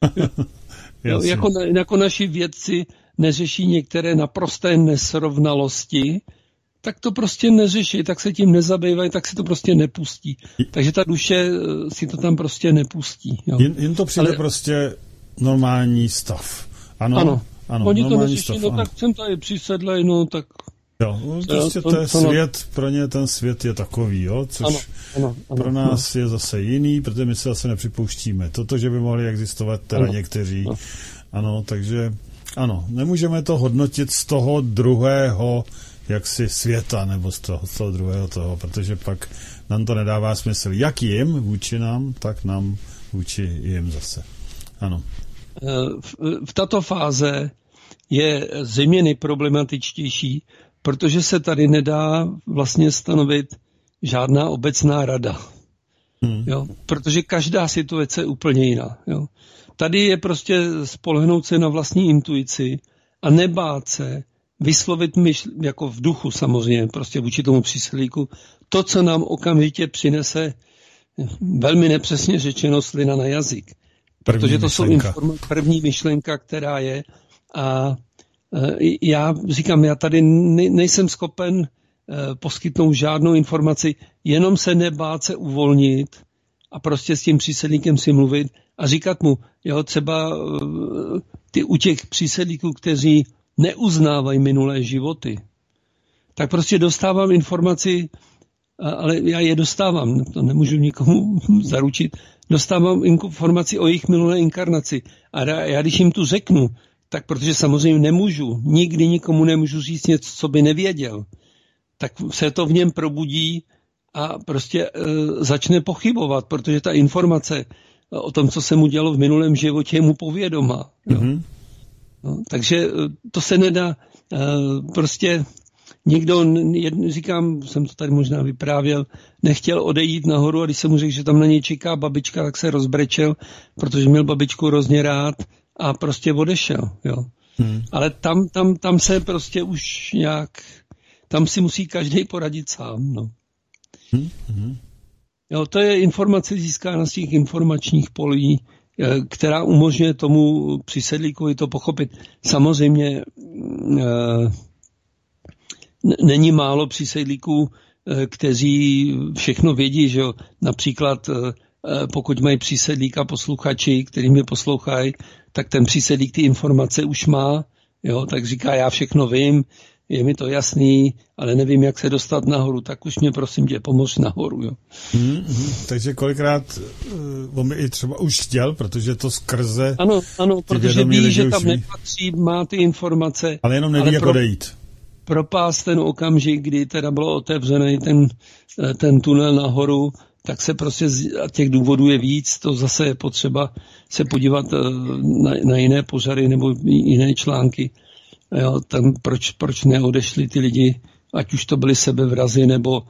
Jako naši vědci neřeší některé naprosté nesrovnalosti, tak to prostě neřeší, tak se tím nezabývají, tak se to prostě nepustí. Takže ta duše si to tam prostě nepustí. Jo. Jen to přijde prostě normální stav. Ano. Oni to neřeší, tak jsem tady přisedlej, tak... Jo, prostě to je svět, pro ně ten svět je takový, jo, což ano, pro nás je zase jiný, protože my se zase nepřipouštíme. Toto, že by mohli existovat teda někteří. Ano, takže ano, nemůžeme to hodnotit z toho druhého jaksi světa, nebo z toho druhého toho, protože pak nám to nedává smysl. Jak jim vůči nám, tak nám vůči jim zase. Ano. V tato fáze je zřejmě nejproblematičtější, protože se tady nedá vlastně stanovit žádná obecná rada. Jo? Protože každá situace je úplně jiná. Jo? Tady je prostě spolehnout se na vlastní intuici a nebát se vyslovit jako v duchu samozřejmě, prostě vůči tomu příselíku, to, co nám okamžitě přinese, velmi nepřesně řečeno, slina na jazyk. Protože to jsou první myšlenka, která je. A já říkám, já tady nejsem schopen poskytnout žádnou informaci, jenom se nebát se uvolnit a prostě s tím přísedlíkem si mluvit a říkat mu, třeba u těch přísedlíků, kteří neuznávají minulé životy, tak prostě dostávám informaci, ale já je dostávám, to nemůžu nikomu zaručit, dostávám informaci o jejich minulé inkarnaci. A já když jim tu řeknu, tak protože samozřejmě nemůžu, nikdy nikomu nemůžu říct něco, co by nevěděl, tak se to v něm probudí a prostě začne pochybovat, protože ta informace o tom, co se mu dělo v minulém životě, je mu povědomá. No, takže to se nedá prostě někdo, říkám, jsem to tady možná vyprávěl, nechtěl odejít nahoru a když jsem mu řekl, že tam na něj čeká babička, tak se rozbrečel, protože měl babičku hrozně rád a prostě odešel. Jo. Ale tam se prostě už nějak, tam si musí každý poradit sám. No. Jo, to je informace získána z těch informačních polí, která umožňuje tomu přísedlíkovi to pochopit. Samozřejmě není málo přísedlíků, kteří všechno vědí, že jo. Například pokud mají přísedlíka posluchači, který mě poslouchají, tak ten přísedlík ty informace už má, jo, tak říká, já všechno vím, je mi to jasný, ale nevím, jak se dostat nahoru, tak už mě prosím tě pomož nahoru. Jo. Takže kolikrát on by i třeba už chtěl, protože to skrze... Ano, protože ví, že tam nepatří, má ty informace. Ale jenom neví, jak odejít. propást ten okamžik, kdy teda bylo otevřený ten tunel nahoru, tak se prostě těch důvodů je víc, to zase je potřeba se podívat na jiné pořady nebo jiné články. Jo, tam proč neodešli ty lidi, ať už to byly sebevrazy,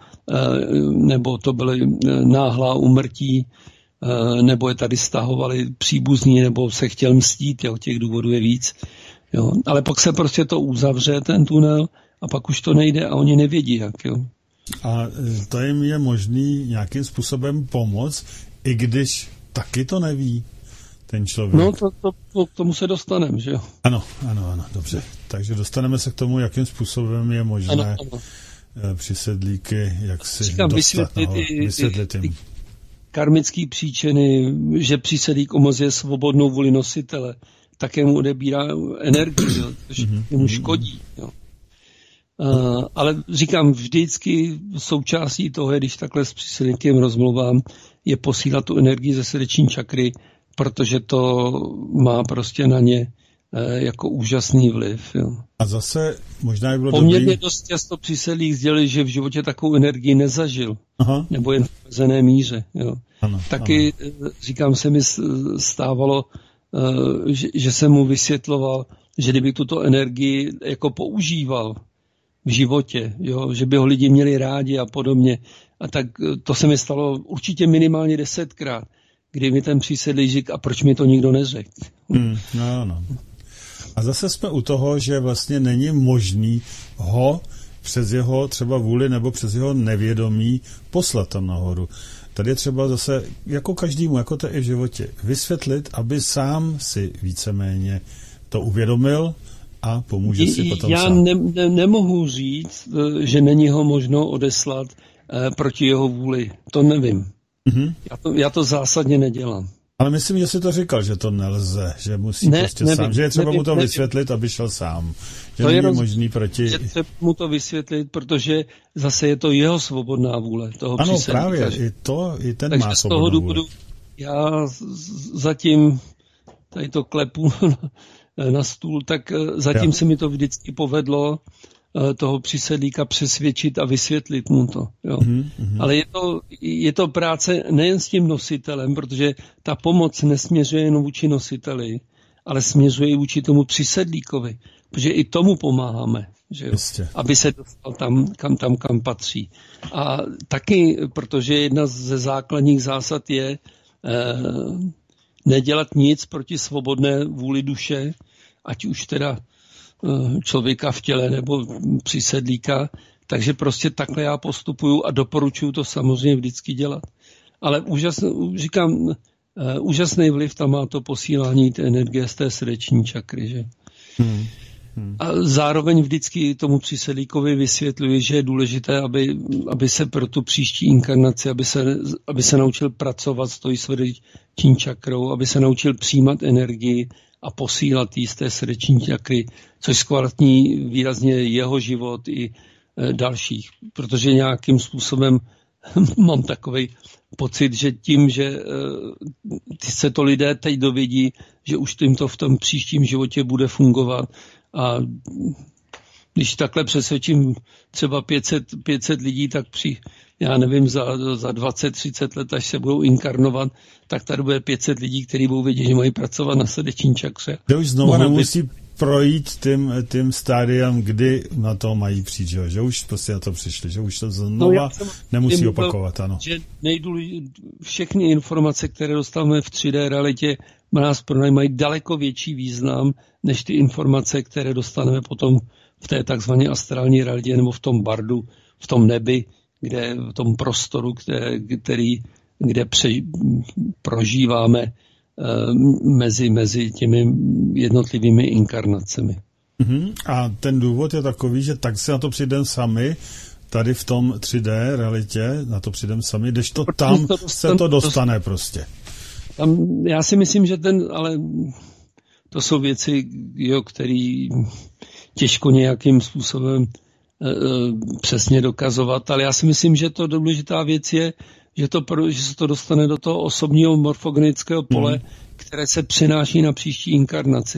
nebo to byly náhlá úmrtí, nebo je tady stahovali příbuzní, nebo se chtěl mstít, jo, těch důvodů je víc. Jo. Ale pak se prostě to uzavře, ten tunel, a pak už to nejde a oni nevědí, jak. Jo. A to jim je možný nějakým způsobem pomoct, i když taky to neví ten člověk. No, k tomu se dostaneme, že jo? Ano, dobře. Takže dostaneme se k tomu, jakým způsobem je možné přisedlíky, jak si dostat vysvětlit jim. Karmické příčiny, že přísedlík omezuje svobodnou vůli nositele, také mu odebírá energii, což mu škodí. Jo. Ale říkám, vždycky součástí toho, když takhle s přísedlíkem rozmluvám, je posílat tu energii ze srdeční čakry, protože to má prostě na ně jako úžasný vliv. Jo. A zase možná by bylo poměrně dost často přísedlík sdělili, že v životě takovou energii nezažil. Aha. Nebo jen v omezené míře. Jo. Ano, taky, říkám, se mi stávalo, že jsem mu vysvětloval, že kdyby tuto energii jako používal v životě, jo, že by ho lidi měli rádi a podobně. A tak to se mi stalo určitě minimálně 10krát, kdy mi ten přísedlík řík, a proč mi to nikdo neřekl? No. A zase jsme u toho, že vlastně není možný ho přes jeho třeba vůli nebo přes jeho nevědomí poslat tam nahoru. Tady je třeba zase, jako každému, jako to i v životě, vysvětlit, aby sám si víceméně to uvědomil a pomůže si potom sám. Já nemohu říct, že není ho možno odeslat proti jeho vůli. To nevím. Mm-hmm. Já to zásadně nedělám. Ale myslím, že jsi to říkal, že to nelze, že musí nevím, sám, že je třeba mu to vysvětlit, aby šel sám. Že to není možný proti... Je třeba mu to vysvětlit, protože zase je to jeho svobodná vůle. Toho ano, právě, i ten má svobodnou vůli. Takže z toho důvodu já zatím tady to klepu na stůl, tak zatím se mi to vždycky povedlo toho přísedlíka přesvědčit a vysvětlit mu to. Jo. Ale je to práce nejen s tím nositelem, protože ta pomoc nesměřuje jen vůči nositeli, ale směřuje i vůči tomu přísedlíkovi, protože i tomu pomáháme, že jo? Aby se dostal tam, kam patří. A taky, protože jedna ze základních zásad je nedělat nic proti svobodné vůli duše, ať už teda člověka v těle nebo přísedlíka, takže prostě takhle já postupuju a doporučuju to samozřejmě vždycky dělat. Ale úžasný vliv tam má to posílání té energie z té srdeční čakry, že? A zároveň vždycky tomu přísedlíkovi vysvětluji, že je důležité, aby se pro tu příští inkarnaci, aby se naučil pracovat s tou srdeční čakrou, aby se naučil přijímat energii a posílat jí z té srdeční čakry, což zkvalitní výrazně jeho život i dalších. Protože nějakým způsobem mám takovej pocit, že tím, že se to lidé teď dovědí, že už jim to v tom příštím životě bude fungovat. A když takhle přesvědčím třeba 500 lidí, tak já nevím, za 20-30 let, až se budou inkarnovat, tak tady bude 500 lidí, kteří budou vědět, že mají pracovat na srdeční čakře. Že už znovu nemusí projít tím stádiem, kdy na to mají přijít, že už prostě na to přišli, že už to znova nemusí opakovat, ano. Že všechny informace, které dostáváme v 3D realitě, nás mají daleko větší význam, než ty informace, které dostaneme potom v té takzvané astrální realitě nebo v tom bardu, v tom nebi, v tom prostoru, kde prožíváme mezi těmi jednotlivými inkarnacemi. A ten důvod je takový, že tak si na to přijdeme sami, tady v tom 3D realitě, na to přijdeme sami, když to tam se to dostane prostě. Tam, já si myslím, že ale to jsou věci, které těžko nějakým způsobem přesně dokazovat, ale já si myslím, že to důležitá věc je, že se to dostane do toho osobního morfogenického pole, které se přenáší na příští inkarnaci.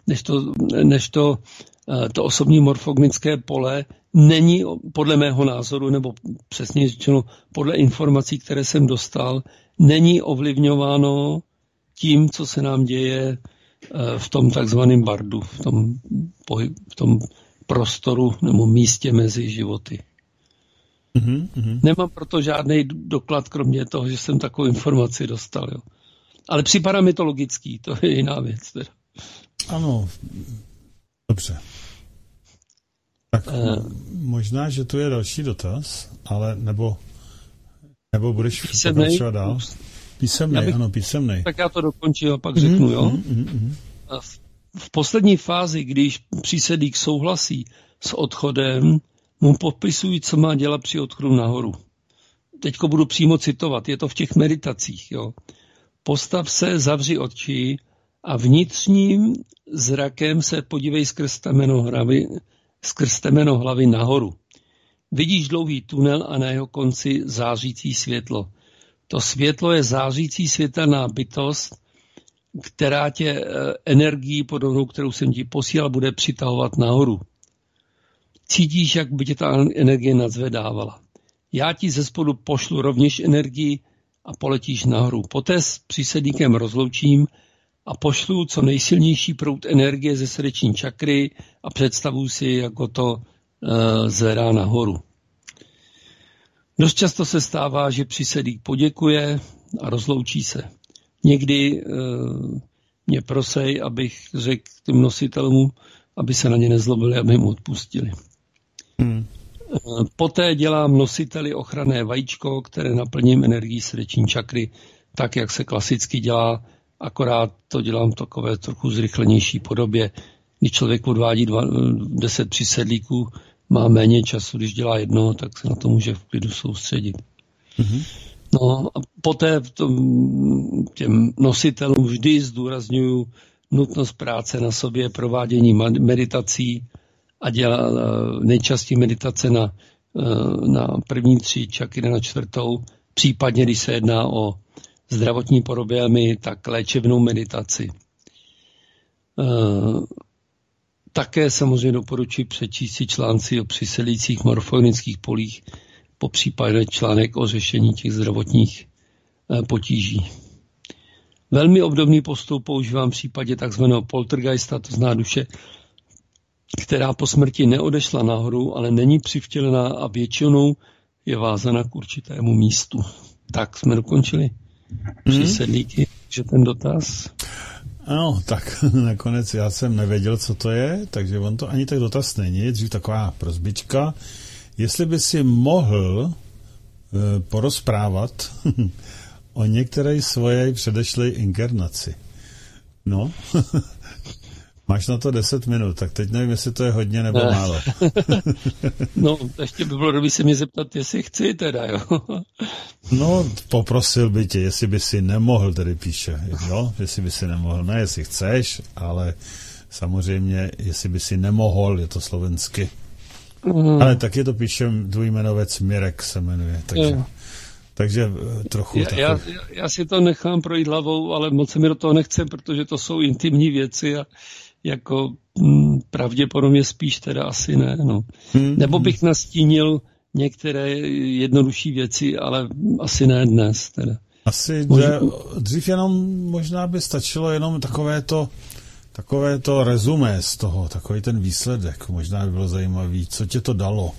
než to osobní morfognické pole není podle mého názoru, nebo přesně řečeno podle informací, které jsem dostal, není ovlivňováno tím, co se nám děje v tom takzvaném bardu, v tom prostoru nebo místě mezi životy. Nemám proto žádný doklad, kromě toho, že jsem takovou informaci dostal. Jo. Ale připadá mi to logický, to je jiná věc. Teda. Ano, dobře. Tak možná, že tu je další dotaz, ale nebo budeš pokračovat dál? Písemnej. Tak já to dokončím a pak řeknu, jo? V poslední fázi, když přísedlík souhlasí s odchodem, mu popisují, co má dělat při odchodu nahoru. Teďko budu přímo citovat, je to v těch meditacích, jo. Postav se, zavři oči a vnitřním zrakem se podívej skrz temeno hlavy nahoru. Vidíš dlouhý tunel a na jeho konci zářící světlo. To světlo je zářící světelná bytost, která tě energií podobnou, kterou jsem ti posílal, bude přitahovat nahoru. Cítíš, jak by tě ta energie nadzvedávala. Já ti ze spodu pošlu rovněž energii a poletíš nahoru. Poté s přísedlíkem rozloučím a pošlu co nejsilnější proud energie ze srdeční čakry a představuji si, jako to zvedá nahoru. Dost často se stává, že přísedlík poděkuje a rozloučí se. Někdy mě prosej, abych řekl těm nositelům, aby se na ně nezlobili, aby jim odpustili. Poté dělám nositeli ochranné vajíčko, které naplním energií srdeční čakry, tak, jak se klasicky dělá, akorát to dělám v takové trochu zrychlenější podobě. Když člověk odvádí 10 přísedlíků, má méně času, když dělá jedno, tak se na to může v klidu soustředit. No a poté těm nositelům vždy zdůrazňuju nutnost práce na sobě, provádění meditací a nejčastěji meditace na první 3 čakry, na 4. Případně, když se jedná o zdravotní problémy, tak léčebnou meditaci. Také samozřejmě doporučuji přečíst si články o přisedlících morfogenických polích, popřípadě článek o řešení těch zdravotních potíží. Velmi obdobný postup používám v případě takzvaného poltergeista, to znamená duše, která po smrti neodešla nahoru, ale není přivtělená a většinou je vázána k určitému místu. Tak jsme dokončili přísedlíky, že ten dotaz. Ano, tak nakonec já jsem nevěděl, co to je, takže on to ani tak dotaz není, dřív taková prosbička. Jestli by si mohl porozprávat o některé svoje předešlé inkarnaci. No, máš na to 10 minut, tak teď nevím, jestli to je hodně nebo málo. No, ještě by bylo dobrý se mě zeptat, jestli chci teda, jo. No, poprosil by tě, jestli by si nemohl, tedy píše, jo, jestli by si nemohl, ne, jestli chceš, ale samozřejmě, jestli by si nemohl, je to slovensky. Ale taky to píšem, tvůj jmenovec Mirek se jmenuje, takže trochu já si to nechám projít hlavou, ale moc se mi do toho nechce, protože to jsou intimní věci a jako pravděpodobně spíš teda asi ne. No. Nebo bych nastínil některé jednodušší věci, ale asi ne dnes. Teda. Asi dřív jenom možná by stačilo jenom takové to rezumé z toho, takový ten výsledek. Možná by bylo zajímavý, co tě to dalo.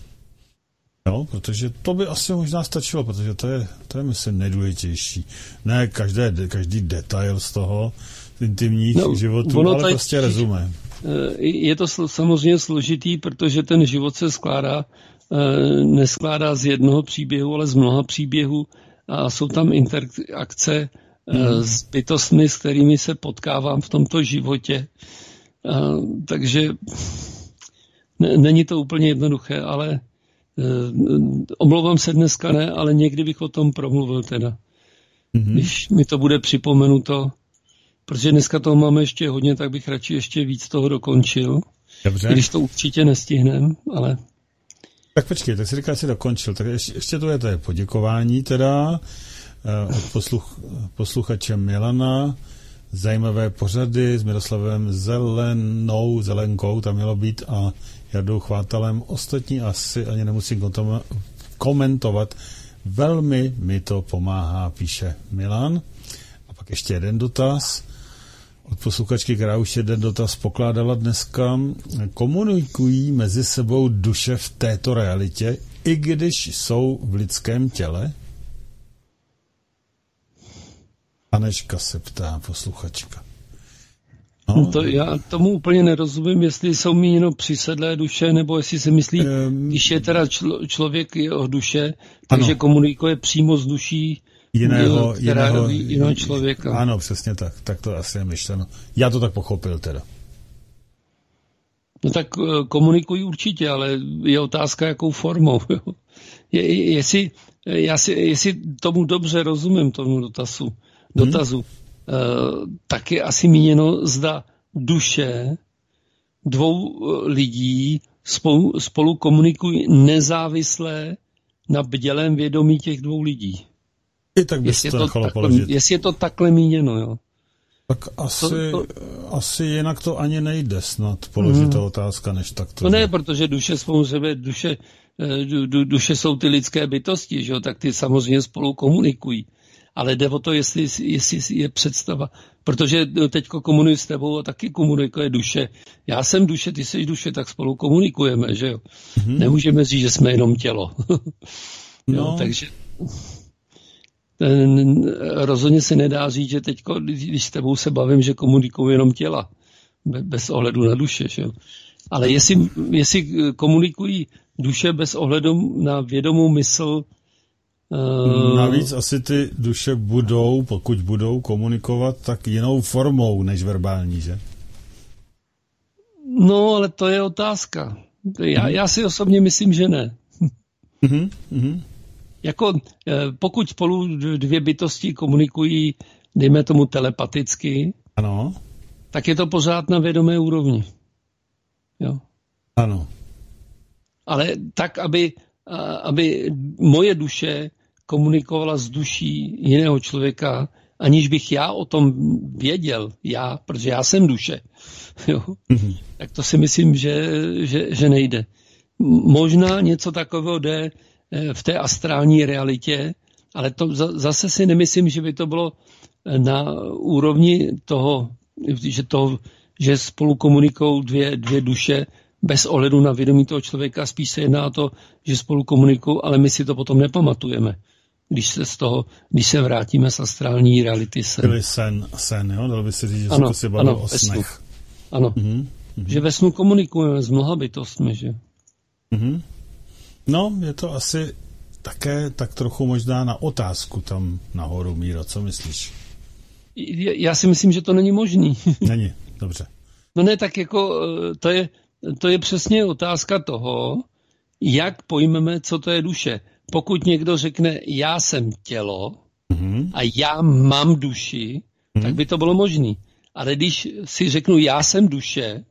Jo, protože to by asi možná stačilo, protože to je myslím nejdůležitější. Ne každý detail z toho intimních životů, ale prostě rezumé. Je to samozřejmě složitý, protože ten život se neskládá z jednoho příběhu, ale z mnoha příběhů a jsou tam interakce s bytostmi, s kterými se potkávám v tomto životě. Takže není to úplně jednoduché, ale omlouvám se dneska ne, ale někdy bych o tom promluvil teda. Když mi to bude připomenuto, protože dneska toho máme ještě hodně, tak bych radši ještě víc toho dokončil. Dobře. Když to určitě nestihnem, ale... Tak počkej, tak si říká, si dokončil. Tak ještě to je poděkování teda od posluchače Milana zajímavé pořady s Miroslavem Zelenkou, tam mělo být, a Jardou Chvátalem. Ostatní asi ani nemusím komentovat. Velmi mi to pomáhá, píše Milan. A pak ještě jeden dotaz od posluchačky, která už jeden dotaz pokládala dneska. Komunikují mezi sebou duše v této realitě, i když jsou v lidském těle? Aneška se ptá posluchačka. No. To já tomu úplně nerozumím, jestli jsou míněno přisedlé duše, nebo jestli si myslí, když je teda člověk jeho duše, takže ano, komunikuje přímo s duší jiného člověka. Ano, přesně tak. Tak to asi je myšleno. Já to tak pochopil teda. No tak komunikují určitě, ale je otázka, jakou formou. Jestli tomu dobře rozumím, tomu dotazu, tak je asi míněno, zda duše dvou lidí spolu komunikují nezávisle na bdělém vědomí těch dvou lidí. I tak bys to nechalo položit. Jestli je to takhle míněno, jo. Tak asi jinak to ani nejde snad položit ta otázka, než tak to. No ne, protože duše spolu sebe, duše jsou ty lidské bytosti, že jo, tak ty samozřejmě spolu komunikují. Ale jde o to, jestli je představa, protože teďko komunikuji s tebou a taky komunikuje duše. Já jsem duše, ty jsi duše, tak spolu komunikujeme, že jo. Nemůžeme říct, že jsme jenom tělo. Jo, takže rozhodně se nedá říct, že teďko, když s tebou se bavím, že komunikuju jenom těla, bez ohledu na duše, že jo. Ale jestli komunikují duše bez ohledu na vědomou mysl. Navíc asi ty duše budou, pokud budou komunikovat, tak jinou formou než verbální, že? No, ale to je otázka. Já si osobně myslím, že ne. Jako pokud spolu dvě bytosti komunikují, dejme tomu telepaticky, ano, tak je to pořád na vědomé úrovni. Jo. Ano. Ale tak, aby moje duše komunikovala s duší jiného člověka, aniž bych já o tom věděl, protože já jsem duše, jo. Tak to si myslím, že nejde. Možná něco takového jde v té astrální realitě, ale to zase si nemyslím, že by to bylo na úrovni toho, že spolu komunikují dvě duše bez ohledu na vědomí toho člověka. Spíš se jedná o to, že spolu komunikují, ale my si to potom nepamatujeme, když se vrátíme z astrální reality sen. Byli sen, jo? Dalo by se říct, že se to si bavilo o snech. Ano, že ve snu komunikujeme s mnoha bytostmi, že? No, je to asi také tak trochu možná na otázku tam nahoru, Míro, co myslíš? Já si myslím, že to není možný. Není, dobře. No ne, tak jako to je přesně otázka toho, jak pojmeme, co to je duše. Pokud někdo řekne, já jsem tělo a já mám duši, tak by to bylo možné. Ale když si řeknu, já jsem duše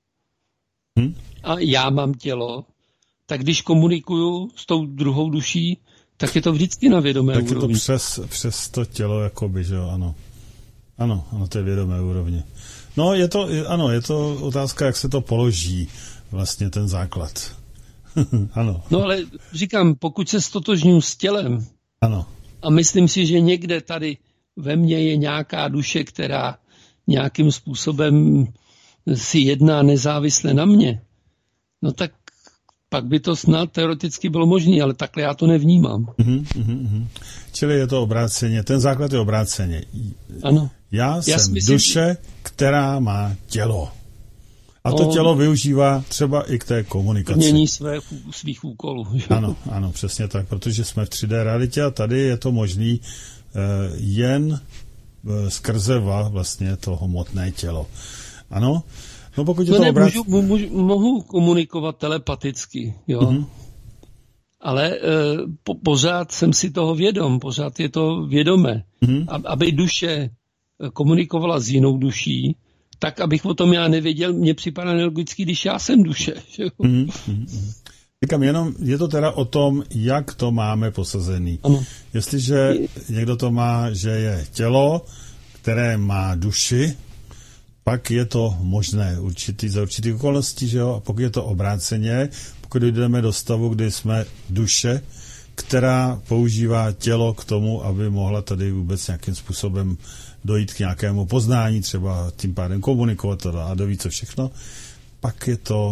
a já mám tělo, tak když komunikuju s tou druhou duší, tak je to vždycky na vědomé úrovni. Tak je to přes to tělo, jakoby, že jo, ano. Ano, to je vědomé úrovni. No, je to otázka, jak se to položí, vlastně ten základ. Ano. No, ale říkám, pokud se stotožňuji s tělem, ano, a myslím si, že někde tady ve mně je nějaká duše, která nějakým způsobem si jedná nezávisle na mě, no tak pak by to snad teoreticky bylo možné, ale takhle já to nevnímám. Čili je to obráceně, ten základ je obráceně. Ano. Já jsem duše, která má tělo. A to tělo využívá třeba i k té komunikaci. Mění svých úkolů. Ano, přesně tak, protože jsme v 3D realitě a tady je to možný jen skrze vlastně to hmotné tělo. Ano? No pokud je to mohu komunikovat telepaticky, jo. Ale pořád jsem si toho vědom, pořád je to vědomé. Aby duše komunikovala s jinou duší, tak abych o tom já nevěděl, mně připadá nelogicky, když já jsem duše. Říkám, jenom je to teda o tom, jak to máme posazený. Ano. Jestliže někdo to má, že je tělo, které má duši, pak je to možné za určitých okolností, že jo? A pokud je to obráceně, pokud jdeme do stavu, kdy jsme duše, která používá tělo k tomu, aby mohla tady vůbec nějakým způsobem dojít k nějakému poznání, třeba tím pádem komunikovat a doví co všechno, pak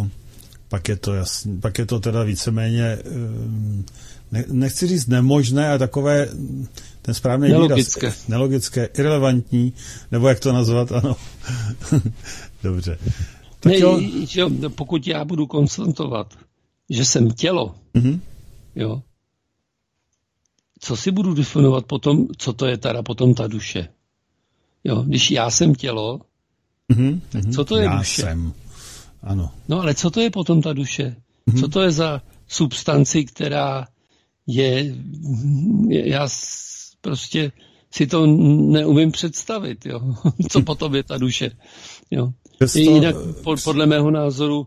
je to teda víceméně, nechci říct nemožné, ale takové ten správný výraz, nelogické, irelevantní, nebo jak to nazvat, ano. Dobře. Tak jo, pokud já budu konstatovat, že jsem tělo, jo, co si budu definovat potom, co to je teda potom ta duše? Jo, když já jsem tělo, tak co to je já duše? Jsem. Ano. No ale co to je potom ta duše? Co to je za substanci, která je, já prostě si to neumím představit, jo. Co potom je ta duše, jo. Jinak podle mého názoru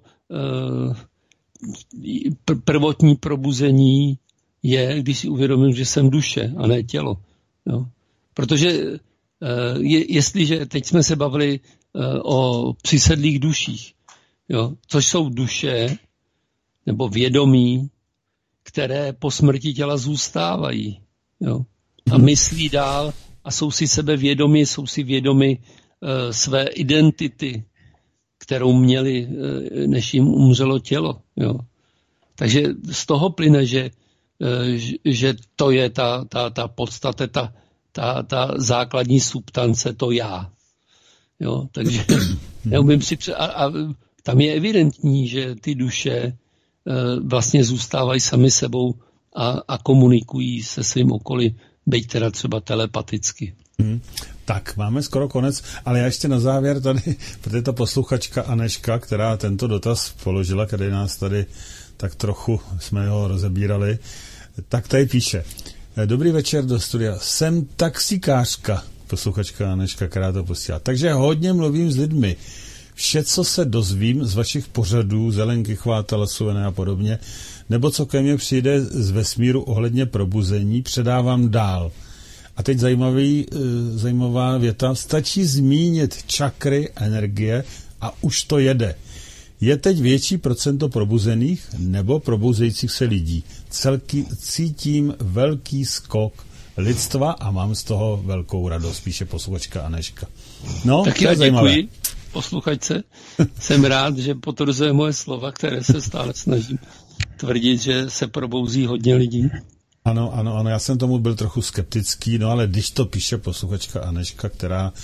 prvotní probuzení je, když si uvědomím, že jsem duše a ne tělo, jo. Protože jestliže teď jsme se bavili o přisedlých duších, jo, což jsou duše nebo vědomí, které po smrti těla zůstávají, jo, a myslí dál a jsou si sebevědomí, jsou si vědomi své identity, kterou měli, než jim umřelo tělo, jo. Takže z toho plyne, že to je ta podstata, ta základní substance, to já. Jo, takže neumím si a tam je evidentní, že ty duše vlastně zůstávají sami sebou a komunikují se svým okolím, byť teda třeba telepaticky. Tak, máme skoro konec, ale já ještě na závěr tady, protože ta posluchačka Aneška, která tento dotaz položila, který nás tady tak trochu jsme ho rozebírali, tak tady píše: Dobrý večer do studia, jsem taxikářka, posluchačka Aneška, která to posílá. Takže hodně mluvím s lidmi. Vše, co se dozvím z vašich pořadů, Zelenky, Chvátala, Suvené a podobně, nebo co ke mně přijde z vesmíru ohledně probuzení, předávám dál. A teď zajímavá věta. Stačí zmínit čakry, energie a už to jede. Je teď větší procento probuzených nebo probouzejících se lidí? Cítím velký skok lidstva a mám z toho velkou radost, píše posluchačka Aneška. No, tak já děkuji posluchačce. Jsem rád, že potvrzuje moje slova, které se stále snažím tvrdit, že se probouzí hodně lidí. Ano, já jsem tomu byl trochu skeptický, no ale když to píše posluchačka Aneška, která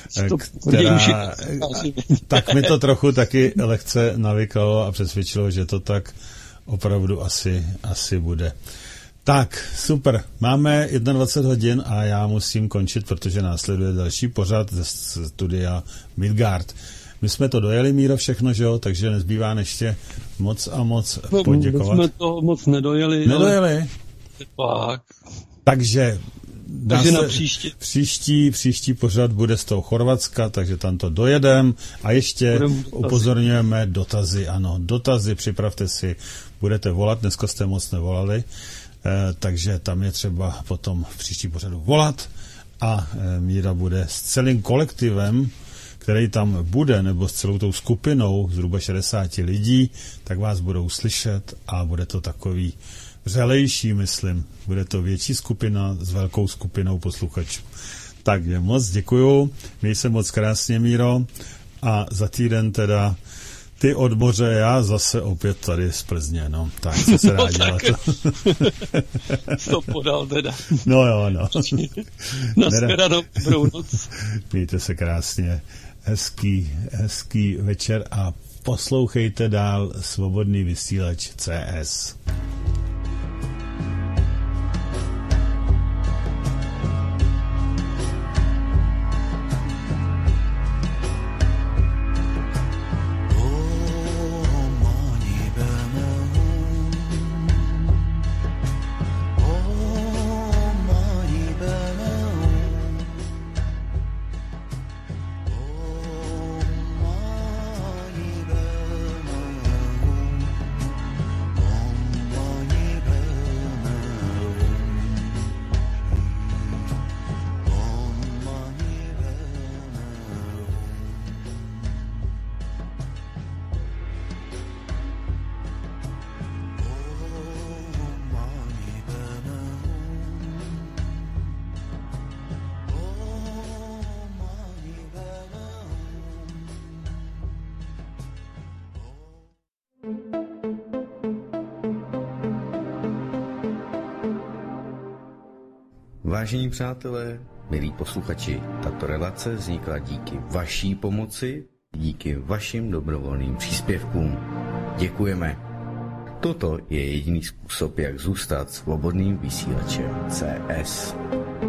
tak mi to trochu taky lehce navykalo a přesvědčilo, že to tak opravdu asi bude. Tak, super. Máme 21 hodin a já musím končit, protože následuje další pořad ze studia Midgard. My jsme to dojeli, Míro, všechno, že jo, takže nezbývá ještě moc a moc poděkovat. My jsme to moc nedojeli. Nedojeli? Tak. Takže na příští pořad bude z toho Chorvatska, takže tam to dojedem a ještě upozorňujeme dotazy, připravte si, budete volat, dneska jste moc nevolali, takže tam je třeba potom v příští pořadu volat a Míra bude s celým kolektivem, který tam bude, nebo s celou tou skupinou zhruba 60 lidí, tak vás budou slyšet a bude to takový vřelejší, myslím. Bude to větší skupina s velkou skupinou posluchačů. Takže moc děkuju, měj se moc krásně, Míro, a za týden teda ty od moře, já zase opět tady z Plzně, no. Tak se rád dělat. To podal teda. No jo, no. Nashledanou, dobrou noc. Mějte se krásně. Hezký večer a poslouchejte dál Svobodný vysílač CS. Vážení přátelé, milí posluchači, tato relace vznikla díky vaší pomoci, díky vašim dobrovolným příspěvkům. Děkujeme. Toto je jediný způsob, jak zůstat svobodným vysílačem CS.